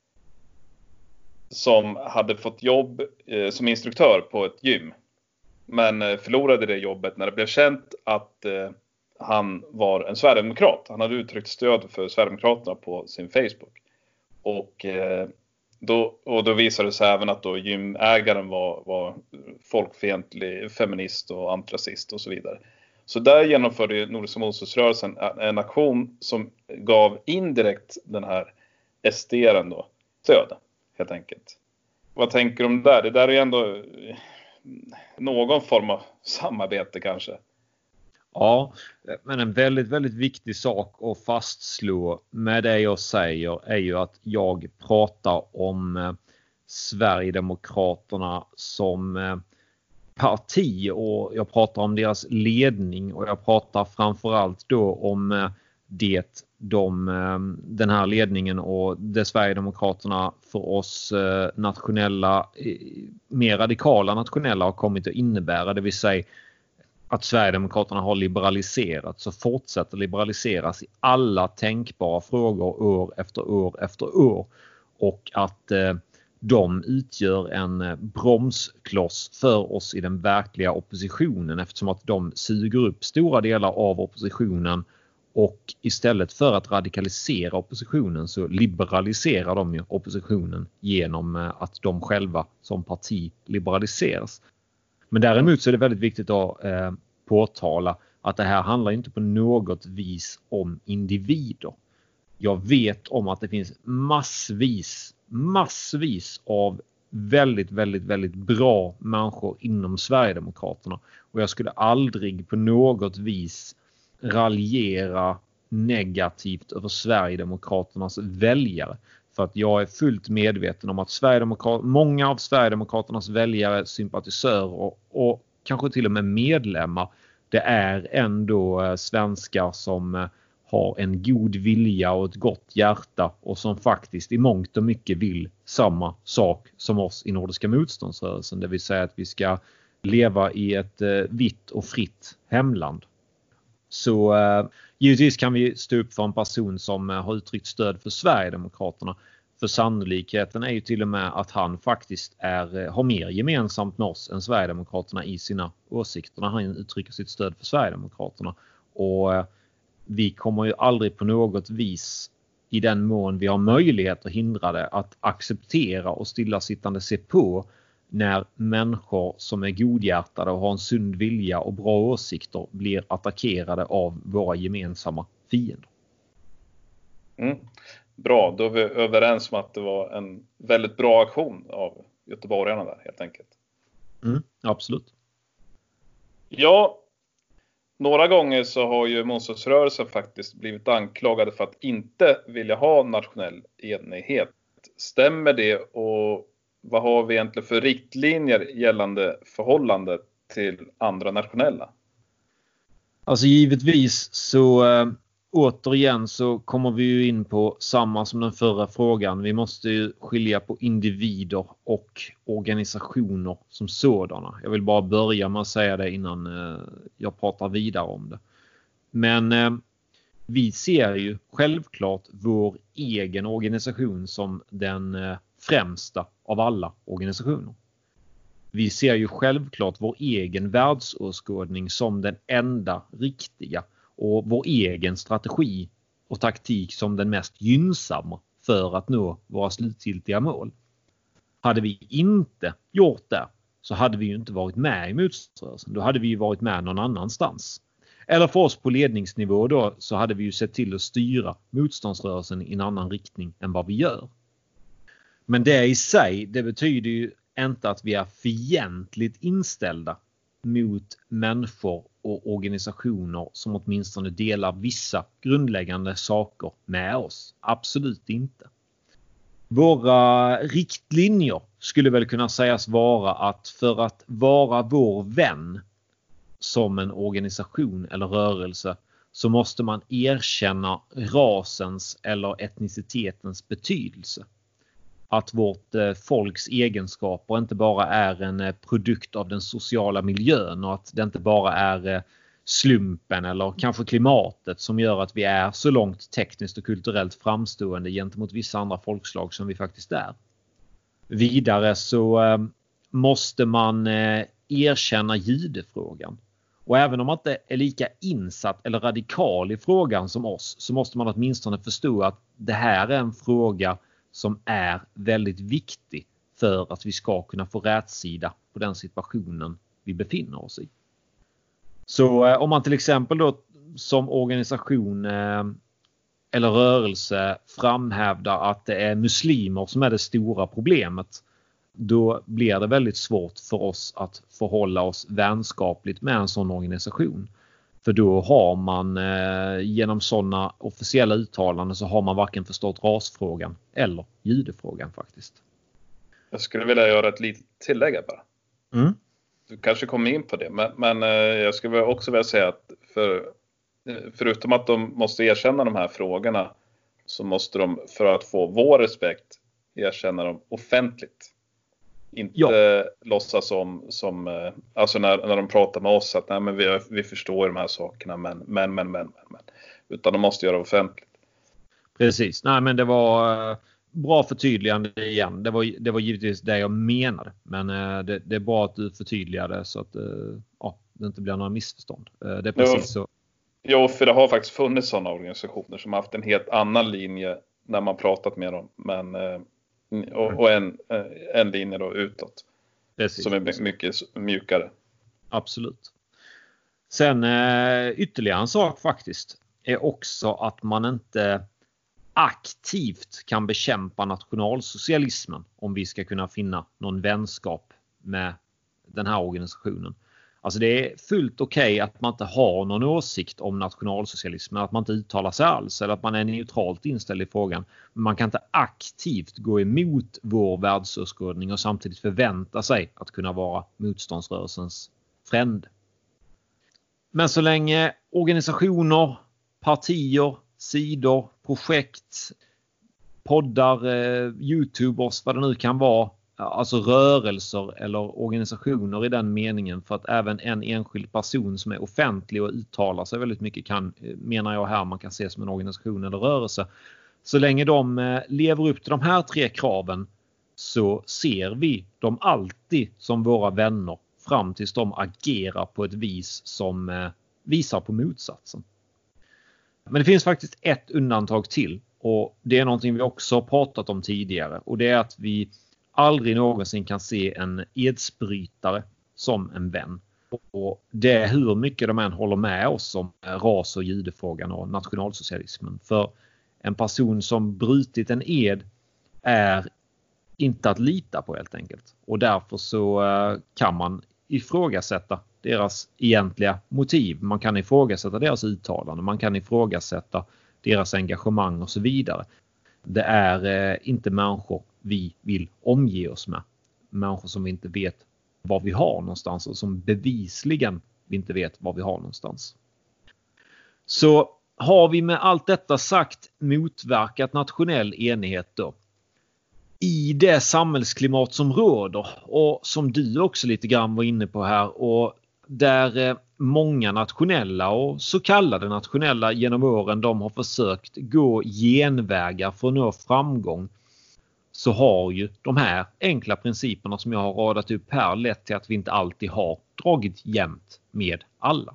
som hade fått jobb som instruktör på ett gym, men förlorade det jobbet när det blev känt att han var en sverigedemokrat. Han hade uttryckt stöd för Sverigedemokraterna på sin Facebook, och då visade det sig även att då gymägaren var folkfientlig, feminist och antirasist och så vidare. Så där genomförde Nordiska motståndsrörelsen en aktion som gav indirekt den här SD:en då stöd, helt enkelt. Vad tänker du om det där? Det där är ändå någon form av samarbete kanske. Ja, men en väldigt, väldigt viktig sak att fastslå med det jag säger är ju att jag pratar om Sverigedemokraterna som parti, och jag pratar om deras ledning, och jag pratar framförallt då om den här ledningen och det Sverigedemokraterna för oss nationella, mer radikala nationella har kommit att innebära, det vill säga att Sverigedemokraterna har liberaliserats och fortsätter liberaliseras i alla tänkbara frågor år efter år efter år, och att de utgör en bromskloss för oss i den verkliga oppositionen, eftersom att de suger upp stora delar av oppositionen, och istället för att radikalisera oppositionen så liberaliserar de ju oppositionen genom att de själva som parti liberaliseras. Men däremot så är det väldigt viktigt att påtala att det här handlar inte på något vis om individer. Jag vet om att det finns massvis av väldigt, väldigt, väldigt bra människor inom Sverigedemokraterna, och jag skulle aldrig på något vis raljera negativt över Sverigedemokraternas väljare. För att jag är fullt medveten om att många av Sverigedemokraternas väljare, sympatisörer och kanske till och med medlemmar, det är ändå svenskar som har en god vilja och ett gott hjärta, och som faktiskt i mångt och mycket vill samma sak som oss i Nordiska motståndsrörelsen. Det vill säga att vi ska leva i ett vitt och fritt hemland. Så givetvis kan vi stå upp för en person som har uttryckt stöd för Sverigedemokraterna. För sannolikheten är ju till och med att han faktiskt har mer gemensamt med oss än Sverigedemokraterna i sina åsikter när han uttrycker sitt stöd för Sverigedemokraterna. Och vi kommer ju aldrig på något vis, i den mån vi har möjlighet att hindra det, att acceptera och stillasittande se på när människor som är godhjärtade och har en sund vilja och bra åsikter blir attackerade av våra gemensamma fiender. Bra, då är vi överens om att det var en väldigt bra aktion av göteborgarna där helt enkelt. Absolut. Ja, några gånger så har ju motståndsrörelsen faktiskt blivit anklagade för att inte vilja ha nationell enighet. Stämmer det, och vad har vi egentligen för riktlinjer gällande förhållande till andra nationella? Alltså givetvis så återigen så kommer vi ju in på samma som den förra frågan. Vi måste ju skilja på individer och organisationer som sådana. Jag vill bara börja med att säga det innan jag pratar vidare om det. Men vi ser ju självklart vår egen organisation som den främsta av alla organisationer. Vi ser ju självklart vår egen världsåskådning som den enda riktiga och vår egen strategi och taktik som den mest gynnsamma för att nå våra slutgiltiga mål. Hade vi inte gjort det så hade vi ju inte varit med i motståndsrörelsen. Då hade vi ju varit med någon annanstans. Eller för oss på ledningsnivå då så hade vi ju sett till att styra motståndsrörelsen i en annan riktning än vad vi gör. Men det i sig, det betyder ju inte att vi är fientligt inställda mot människor och organisationer som åtminstone delar vissa grundläggande saker med oss. Absolut inte. Våra riktlinjer skulle väl kunna sägas vara att för att vara vår vän som en organisation eller rörelse så måste man erkänna rasens eller etnicitetens betydelse. Att vårt folks egenskaper inte bara är en produkt av den sociala miljön och att det inte bara är slumpen eller kanske klimatet som gör att vi är så långt tekniskt och kulturellt framstående gentemot vissa andra folkslag som vi faktiskt är. Vidare så måste man erkänna judefrågan. Och även om man inte är lika insatt eller radikal i frågan som oss så måste man åtminstone förstå att det här är en fråga som är väldigt viktig för att vi ska kunna få rätsida på den situationen vi befinner oss i. Så om man till exempel då som organisation eller rörelse framhävdar att det är muslimer som är det stora problemet, då blir det väldigt svårt för oss att förhålla oss vänskapligt med en sån organisation. För då har man genom sådana officiella uttalanden så har man varken förstått rasfrågan eller judefrågan faktiskt. Jag skulle vilja göra ett litet tillägg bara. Du kanske kommer in på det. Men jag skulle också vilja säga att förutom att de måste erkänna de här frågorna så måste de för att få vår respekt erkänna dem offentligt. Inte låtsas som alltså när de pratar med oss att nej, men vi förstår de här sakerna men utan de måste göra offentligt. Precis. Nej, men det var bra förtydligande igen. Det var givetvis det jag menade, men det är bra att du förtydligade så att det inte blir några missförstånd. Det är precis så. Jo, för det har faktiskt funnits sådana organisationer som har haft en helt annan linje när man pratat med dem, men och en linje då utåt. Precis. Som är mycket mjukare. Absolut. Sen ytterligare en sak faktiskt är också att man inte aktivt kan bekämpa nationalsocialismen om vi ska kunna finna någon vänskap med den här organisationen. Alltså det är fullt okej att man inte har någon åsikt om nationalsocialismen, att man inte uttalar sig alls eller att man är neutralt inställd i frågan. Men man kan inte aktivt gå emot vår världsåskådning och samtidigt förvänta sig att kunna vara motståndsrörelsens frände. Men så länge organisationer, partier, sidor, projekt, poddar, YouTubers, vad det nu kan vara, alltså rörelser eller organisationer i den meningen, för att även en enskild person som är offentlig och uttalar sig väldigt mycket kan, menar jag här, man kan se som en organisation eller rörelse. Så länge de lever upp till de här 3 kraven så ser vi dem alltid som våra vänner fram tills de agerar på ett vis som visar på motsatsen. Men det finns faktiskt ett undantag till, och det är någonting vi också pratat om tidigare, och det är att vi aldrig någonsin kan se en edsbrytare som en vän. Och det är hur mycket de än håller med oss om ras- och judefrågan och nationalsocialismen. För en person som brutit en ed är inte att lita på helt enkelt. Och därför så kan man ifrågasätta deras egentliga motiv. Man kan ifrågasätta deras uttalanden. Man kan ifrågasätta deras engagemang och så vidare. Det är inte människor vi vill omge oss med. Människor som vi inte vet var vi har någonstans och som bevisligen vi inte vet var vi har någonstans. Så har vi med allt detta sagt motverkat nationell enighet då? I det samhällsklimat som råder och som du också lite grann var inne på här och där många nationella och så kallade nationella genom åren de har försökt gå genvägar för att nå framgång, så har ju de här enkla principerna som jag har radat upp här lett till att vi inte alltid har dragit jämnt med alla.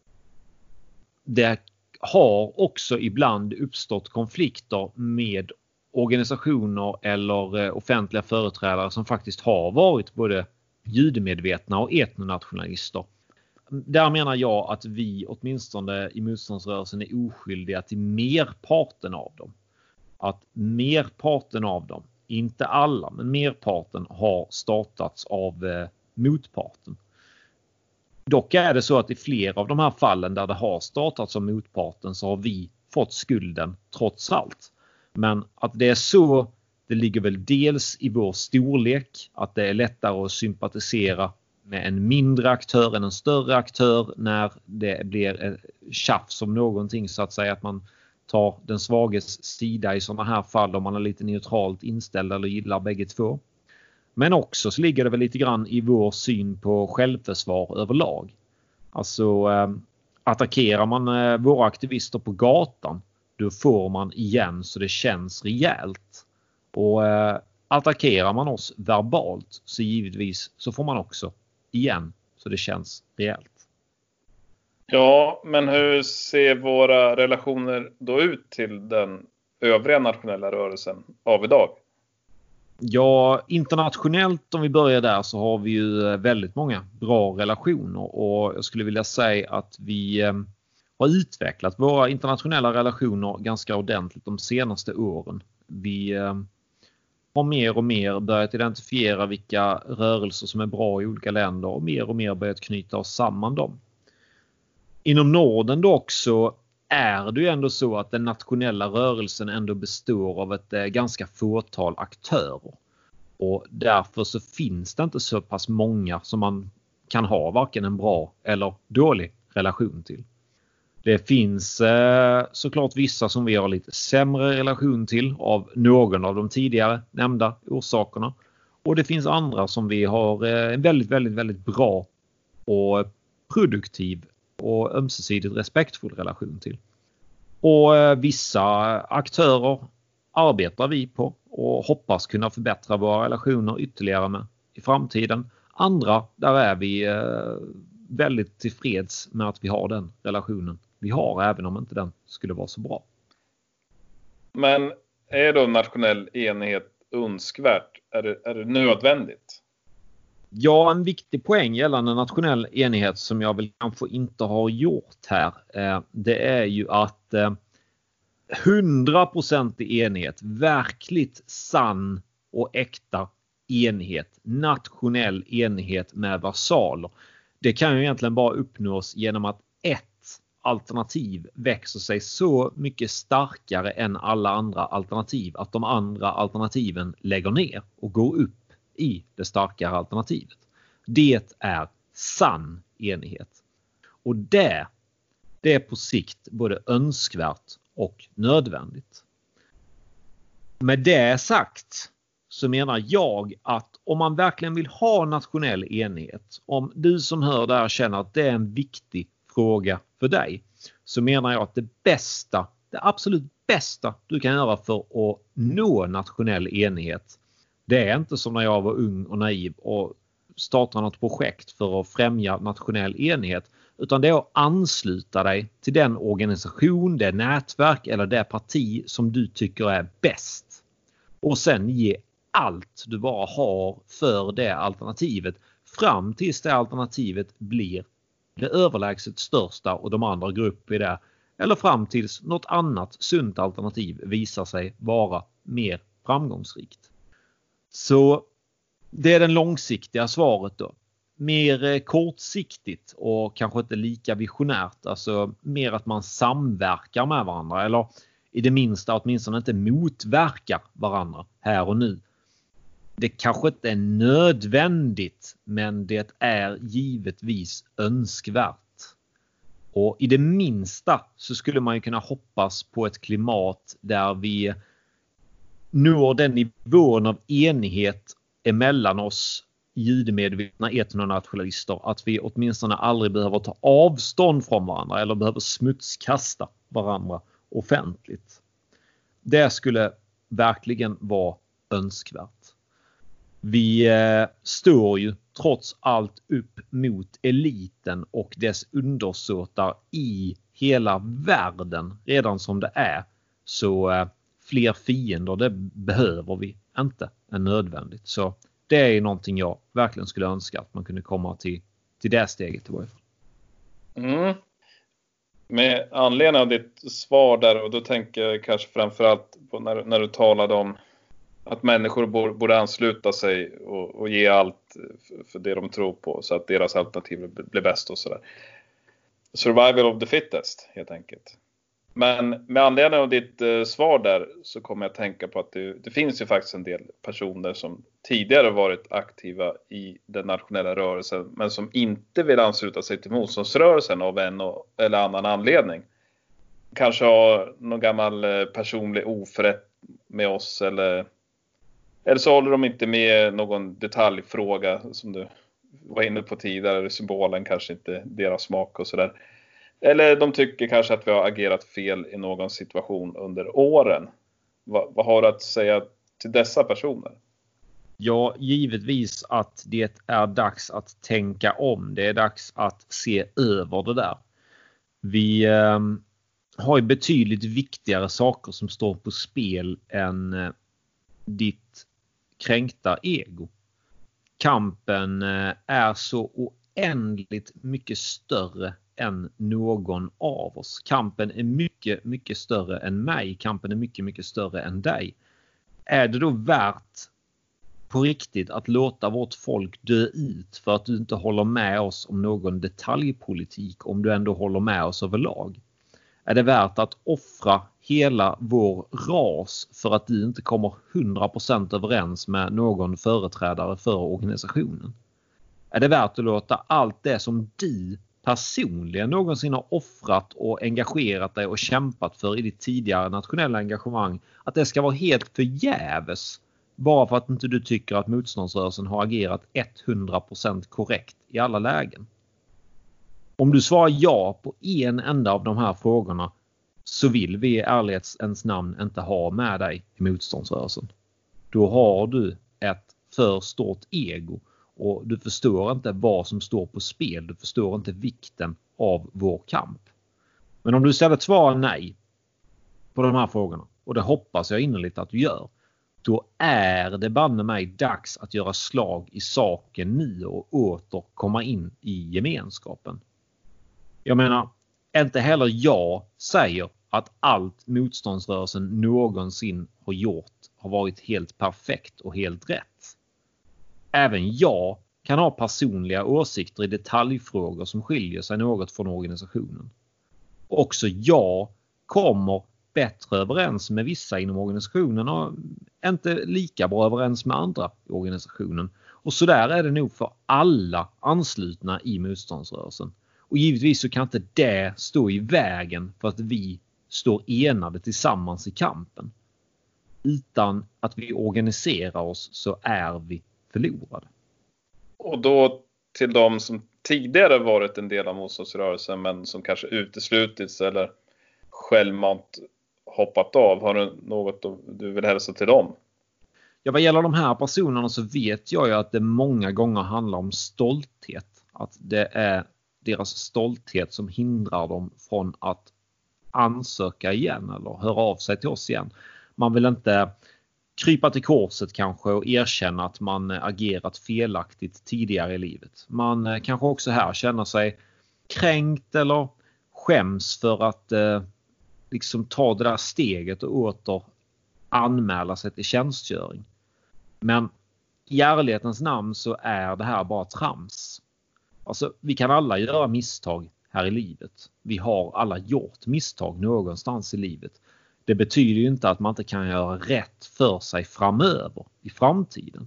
Det har också ibland uppstått konflikter med organisationer eller offentliga företrädare som faktiskt har varit både judemedvetna och etnonationalister. Där menar jag att vi åtminstone i motståndsrörelsen är oskyldiga till merparten av dem. Att merparten av dem, inte alla, men merparten har startats av motparten. Dock är det så att i flera av de här fallen där det har startats av motparten så har vi fått skulden trots allt. Men att det är så, det ligger väl dels i vår storlek, att det är lättare att sympatisera med en mindre aktör än en större aktör när det blir tjafs om någonting, så att säga att man tar den svages sida i sådana här fall om man är lite neutralt inställd eller gillar bägge två. Men också så ligger det väl lite grann i vår syn på självförsvar överlag. Alltså attackerar man våra aktivister på gatan, då får man igen så det känns rejält. Och attackerar man oss verbalt så givetvis så får man också igen så det känns rejält. Ja, men hur ser våra relationer då ut till den övriga nationella rörelsen av idag? Ja, internationellt om vi börjar där så har vi ju väldigt många bra relationer och jag skulle vilja säga att vi har utvecklat våra internationella relationer ganska ordentligt de senaste åren. Vi har mer och mer börjat identifiera vilka rörelser som är bra i olika länder och mer börjat knyta oss samman dem. Inom Norden då också är det ju ändå så att den nationella rörelsen ändå består av ett ganska fåtal aktörer. Och därför så finns det inte så pass många som man kan ha varken en bra eller dålig relation till. Det finns såklart vissa som vi har lite sämre relation till av någon av de tidigare nämnda orsakerna. Och det finns andra som vi har en väldigt bra och produktiv och ömsesidigt respektfull relation till. Och vissa aktörer arbetar vi på och hoppas kunna förbättra våra relationer ytterligare med i framtiden. Andra, där är vi väldigt tillfreds med att vi har den relationen vi har, även om inte den skulle vara så bra. Men är då nationell enighet önskvärt? Är det nödvändigt? Ja, en viktig poäng gällande nationell enighet som jag väl kanske inte har gjort här, det är ju att 100% enighet, verkligt sann och äkta enighet, nationell enighet med versaler, det kan ju egentligen bara uppnås genom att ett alternativ växer sig så mycket starkare än alla andra alternativ att de andra alternativen lägger ner och går upp i det starkare alternativet. Det är sann enighet. Och det är på sikt både önskvärt och nödvändigt. Med det sagt så menar jag att om man verkligen vill ha nationell enighet, om du som hör där känner att det är en viktig fråga för dig, så menar jag att det absolut bästa du kan göra för att nå nationell enighet, det är inte som när jag var ung och naiv och startade något projekt för att främja nationell enighet, utan det är att ansluta dig till den organisation, det nätverk eller det parti som du tycker är bäst. Och sen ge allt du bara har för det alternativet fram tills det alternativet blir det överlägset största och de andra går upp i det. Eller fram tills något annat sunt alternativ visar sig vara mer framgångsrikt. Så det är den långsiktiga svaret då. Mer kortsiktigt och kanske inte lika visionärt. Alltså mer att man samverkar med varandra. Eller i det minsta åtminstone inte motverkar varandra här och nu. Det kanske inte är nödvändigt, men det är givetvis önskvärt. Och i det minsta så skulle man ju kunna hoppas på ett klimat där vi når den nivån av enighet emellan oss ljudmedvetna etnonationalister att vi åtminstone aldrig behöver ta avstånd från varandra eller behöver smutskasta varandra offentligt. Det skulle verkligen vara önskvärt. Vi står ju trots allt upp mot eliten och dess undersåtar i hela världen redan som det är. Så fler fiender, det behöver vi inte, är nödvändigt. Så det är någonting jag verkligen skulle önska att man kunde komma till det steget i varje fall. Med anledning av ditt svar där, och då tänker jag kanske framförallt på när du talade om att människor borde ansluta sig och ge allt för det de tror på så att deras alternativ blir bäst och sådär. Survival of the fittest helt enkelt. Men med anledning av ditt svar där så kommer jag att tänka på att det finns ju faktiskt en del personer som tidigare varit aktiva i den nationella rörelsen men som inte vill ansluta sig till motståndsrörelsen av en eller annan anledning. Kanske har någon gammal personlig oförrätt med oss eller så håller de inte med någon detaljfråga som du var inne på tidigare. Symbolen kanske inte deras smak och sådär. Eller de tycker kanske att vi har agerat fel i någon situation under åren. Vad har du att säga till dessa personer? Ja, givetvis att det är dags att tänka om. Det är dags att se över det där. Vi har ju betydligt viktigare saker som står på spel än ditt kränkta ego. Kampen är så oändligt mycket större än någon av oss. Kampen är mycket, mycket större än mig. Kampen är mycket, mycket större än dig. Är det då värt på riktigt att låta vårt folk dö ut för att du inte håller med oss om någon detaljpolitik om du ändå håller med oss överlag? Är det värt att offra hela vår ras för att du inte kommer 100% överens med någon företrädare för organisationen? Är det värt att låta allt det som du personligen någonsin har offrat och engagerat dig och kämpat för i ditt tidigare nationella engagemang, att det ska vara helt förgäves bara för att inte du tycker att motståndsrörelsen har agerat 100% korrekt i alla lägen? Om du svarar ja på en enda av de här frågorna så vill vi i ärlighetens namn inte ha med dig i motståndsrörelsen. Då har du ett för stort ego och du förstår inte vad som står på spel. Du förstår inte vikten av vår kamp. Men om du istället svarar nej på de här frågorna, och det hoppas jag innerligt att du gör, då är det banne mig dags att göra slag i saken nu och åter komma in i gemenskapen. Jag menar, inte heller jag säger att allt motståndsrörelsen någonsin har gjort har varit helt perfekt och helt rätt. Även jag kan ha personliga åsikter i detaljfrågor som skiljer sig något från organisationen. Också jag kommer bättre överens med vissa inom organisationen och inte lika bra överens med andra i organisationen. Och så där är det nog för alla anslutna i motståndsrörelsen. Och givetvis så kan inte det stå i vägen för att vi står enade tillsammans i kampen. Utan att vi organiserar oss så är vi förlorade. Och då till de som tidigare varit en del av motståndsrörelsen men som kanske uteslutits eller självmant hoppat av. Har du något du vill hälsa till dem? Ja, vad gäller de här personerna så vet jag ju att det många gånger handlar om stolthet. Att det är deras stolthet som hindrar dem från att ansöka igen eller höra av sig till oss igen. Man vill inte krypa till korset kanske och erkänna att man agerat felaktigt tidigare i livet. Man kanske också här känner sig kränkt eller skäms för att liksom ta det där steget och åter anmäla sig till tjänstgöring. Men i ärlighetens namn så är det här bara trams. Alltså, vi kan alla göra misstag här i livet. Vi har alla gjort misstag någonstans i livet. Det betyder ju inte att man inte kan göra rätt för sig framöver, i framtiden.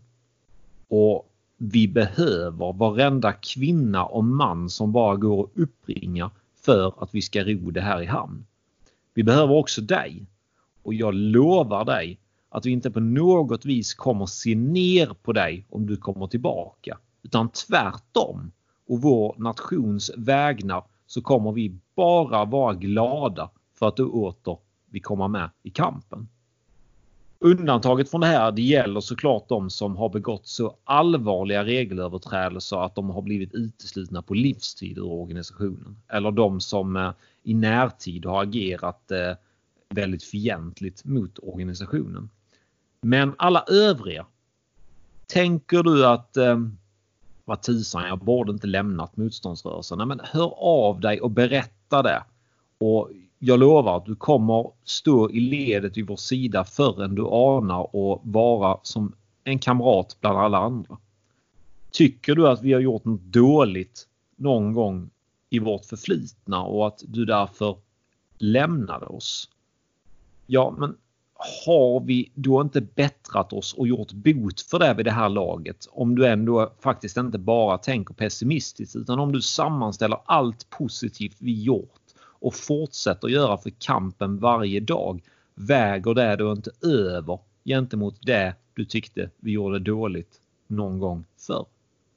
Och vi behöver varenda kvinna och man som bara går och uppringar för att vi ska ro det här i hamn. Vi behöver också dig. Och jag lovar dig att vi inte på något vis kommer se ner på dig om du kommer tillbaka. Utan tvärtom. Och vår nations vägnar så kommer vi bara vara glada för att du åter vi kommer med i kampen. Undantaget från det här, det gäller såklart de som har begått så allvarliga regelöverträdelser att de har blivit uteslutna på livstid ur organisationen. Eller de som i närtid har agerat väldigt fientligt mot organisationen. Men alla övriga, tänker du att vad tusan, jag borde inte lämnat motståndsrörelsen. Nej, men hör av dig och berätta det. Och jag lovar att du kommer stå i ledet vid vår sida förrän du anar och vara som en kamrat bland alla andra. Tycker du att vi har gjort något dåligt någon gång i vårt förflutna och att du därför lämnade oss? Ja, men har vi då inte bättrat oss och gjort bot för det vid det här laget? Om du ändå faktiskt inte bara tänker pessimistiskt utan om du sammanställer allt positivt vi gjort och fortsätter göra för kampen varje dag, väger det då inte över gentemot det du tyckte vi gjorde dåligt någon gång förr?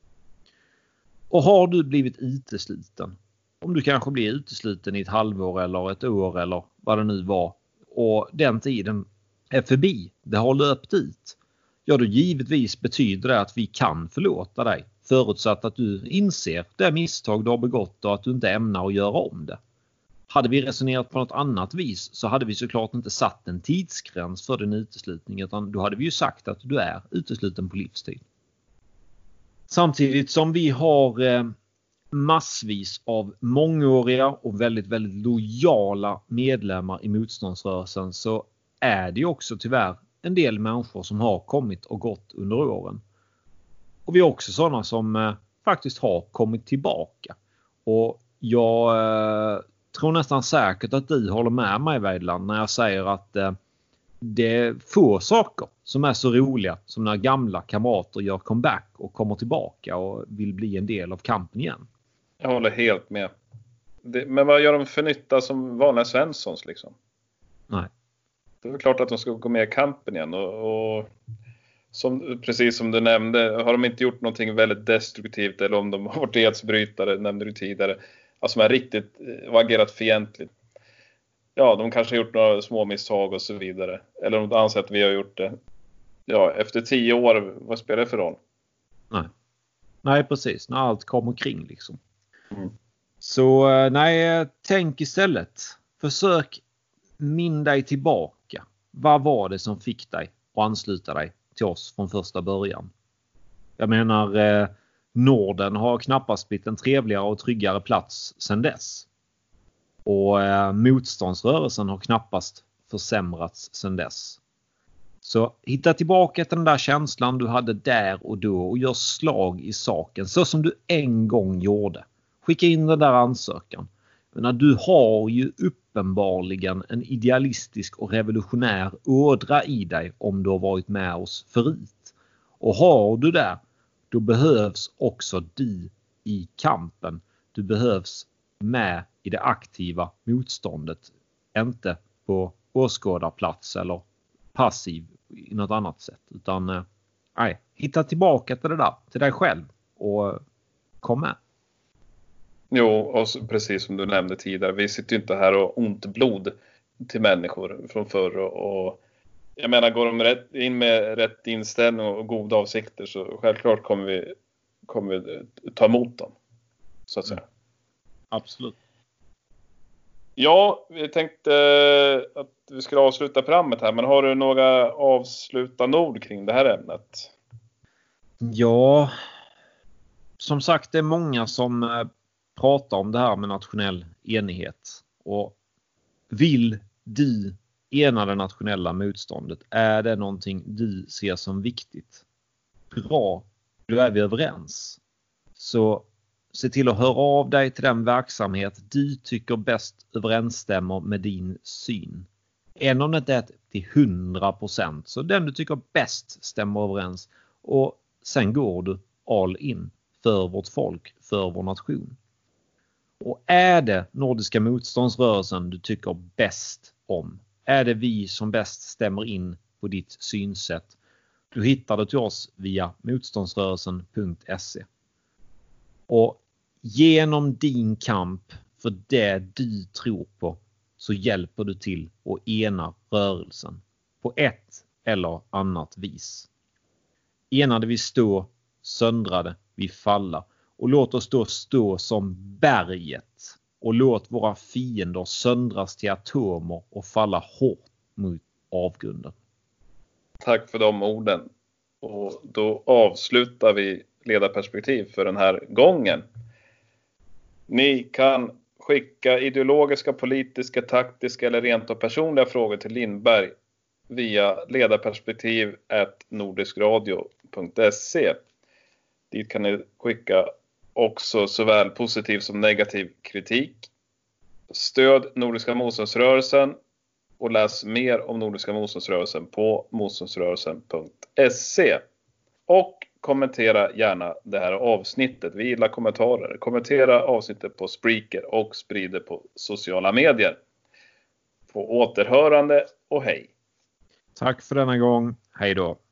Och har du blivit utesluten, om du kanske blir utesluten i ett halvår eller ett år eller vad det nu var, och den tiden är förbi, det har löpt ut, ja då givetvis betyder det att vi kan förlåta dig, förutsatt att du inser det misstag du har begått och att du inte ämnar att göra om det. Hade vi resonerat på något annat vis så hade vi såklart inte satt en tidsgräns för din uteslutning, utan då hade vi ju sagt att du är utesluten på livstid. Samtidigt som vi har massvis av mångåriga och väldigt, väldigt lojala medlemmar i motståndsrörelsen så är det också tyvärr en del människor som har kommit och gått under åren. Och vi har också sådana som faktiskt har kommit tillbaka. Och jag tror nästan säkert att du håller med mig, Weidland, när jag säger att det är få saker som är så roliga som när gamla kamrater gör comeback och kommer tillbaka och vill bli en del av kampen igen. Jag håller helt med. Men vad gör de för nytta som vanliga Svenssons liksom? Nej. Det är klart att de ska gå med i kampen igen. Och som, precis som du nämnde, har de inte gjort någonting väldigt destruktivt eller om de har varit edsbrytare, nämnde du tidigare, alltså som är riktigt och agerat fientligt. Ja, de kanske har gjort några små misstag och så vidare. Eller om de anser att vi har gjort det. Ja, efter 10 år, vad spelar det för roll? Nej, precis. När allt kommer kring liksom. Så nej, tänk istället. Försök minna dig tillbaka. Vad var det som fick dig att ansluta dig till oss från första början? Jag menar, Norden har knappast blivit en trevligare och tryggare plats sedan dess. Och motståndsrörelsen har knappast försämrats sedan dess. Så hitta tillbaka till den där känslan du hade där och då och gör slag i saken så som du en gång gjorde. Skicka in den där ansökan. Men du har ju uppenbarligen en idealistisk och revolutionär ådra i dig om du har varit med oss förut. Och har du det, då behövs också du i kampen. Du behövs med i det aktiva motståndet. Inte på åskådarplats eller passiv i något annat sätt. Utan hitta tillbaka till det där, till dig själv och kom med. Jo, och så, precis som du nämnde tidigare, vi sitter ju inte här och ont blod till människor från förr och jag menar, går de in med rätt inställning och goda avsikter så självklart kommer vi ta emot dem, så att säga. Absolut. Ja, vi tänkte att vi skulle avsluta programmet här, men har du några avslutande ord kring det här ämnet? Ja, som sagt, det är många som pratar om det här med nationell enighet. Och vill du ena det nationella motståndet? Är det någonting du ser som viktigt? Bra, då är vi överens. Så se till att höra av dig till den verksamhet du tycker bäst överensstämmer med din syn. Även om det inte är till 100%, så den du tycker bäst stämmer överens. Och sen går du all in för vårt folk, för vår nation. Och är det Nordiska motståndsrörelsen du tycker bäst om? Är det vi som bäst stämmer in på ditt synsätt? Du hittar det till oss via motståndsrörelsen.se. Och genom din kamp för det du tror på så hjälper du till att ena rörelsen på ett eller annat vis. Enade vi stå, söndrade vi falla. Och låt oss då stå som berget och låt våra fiender söndras till atomer och falla hårt mot avgrunden. Tack för de orden. Och då avslutar vi ledarperspektiv för den här gången. Ni kan skicka ideologiska, politiska, taktiska eller rent och personliga frågor till Lindberg via ledarperspektiv@nordiskradio.se. Dit kan ni skicka också såväl positiv som negativ kritik. Stöd Nordiska motståndsrörelsen och läs mer om Nordiska motståndsrörelsen på motståndsrörelsen.se. Och kommentera gärna det här avsnittet. Vi gillar kommentarer. Kommentera avsnittet på Spreaker och sprid det på sociala medier. På återhörande och hej. Tack för denna gång. Hej då.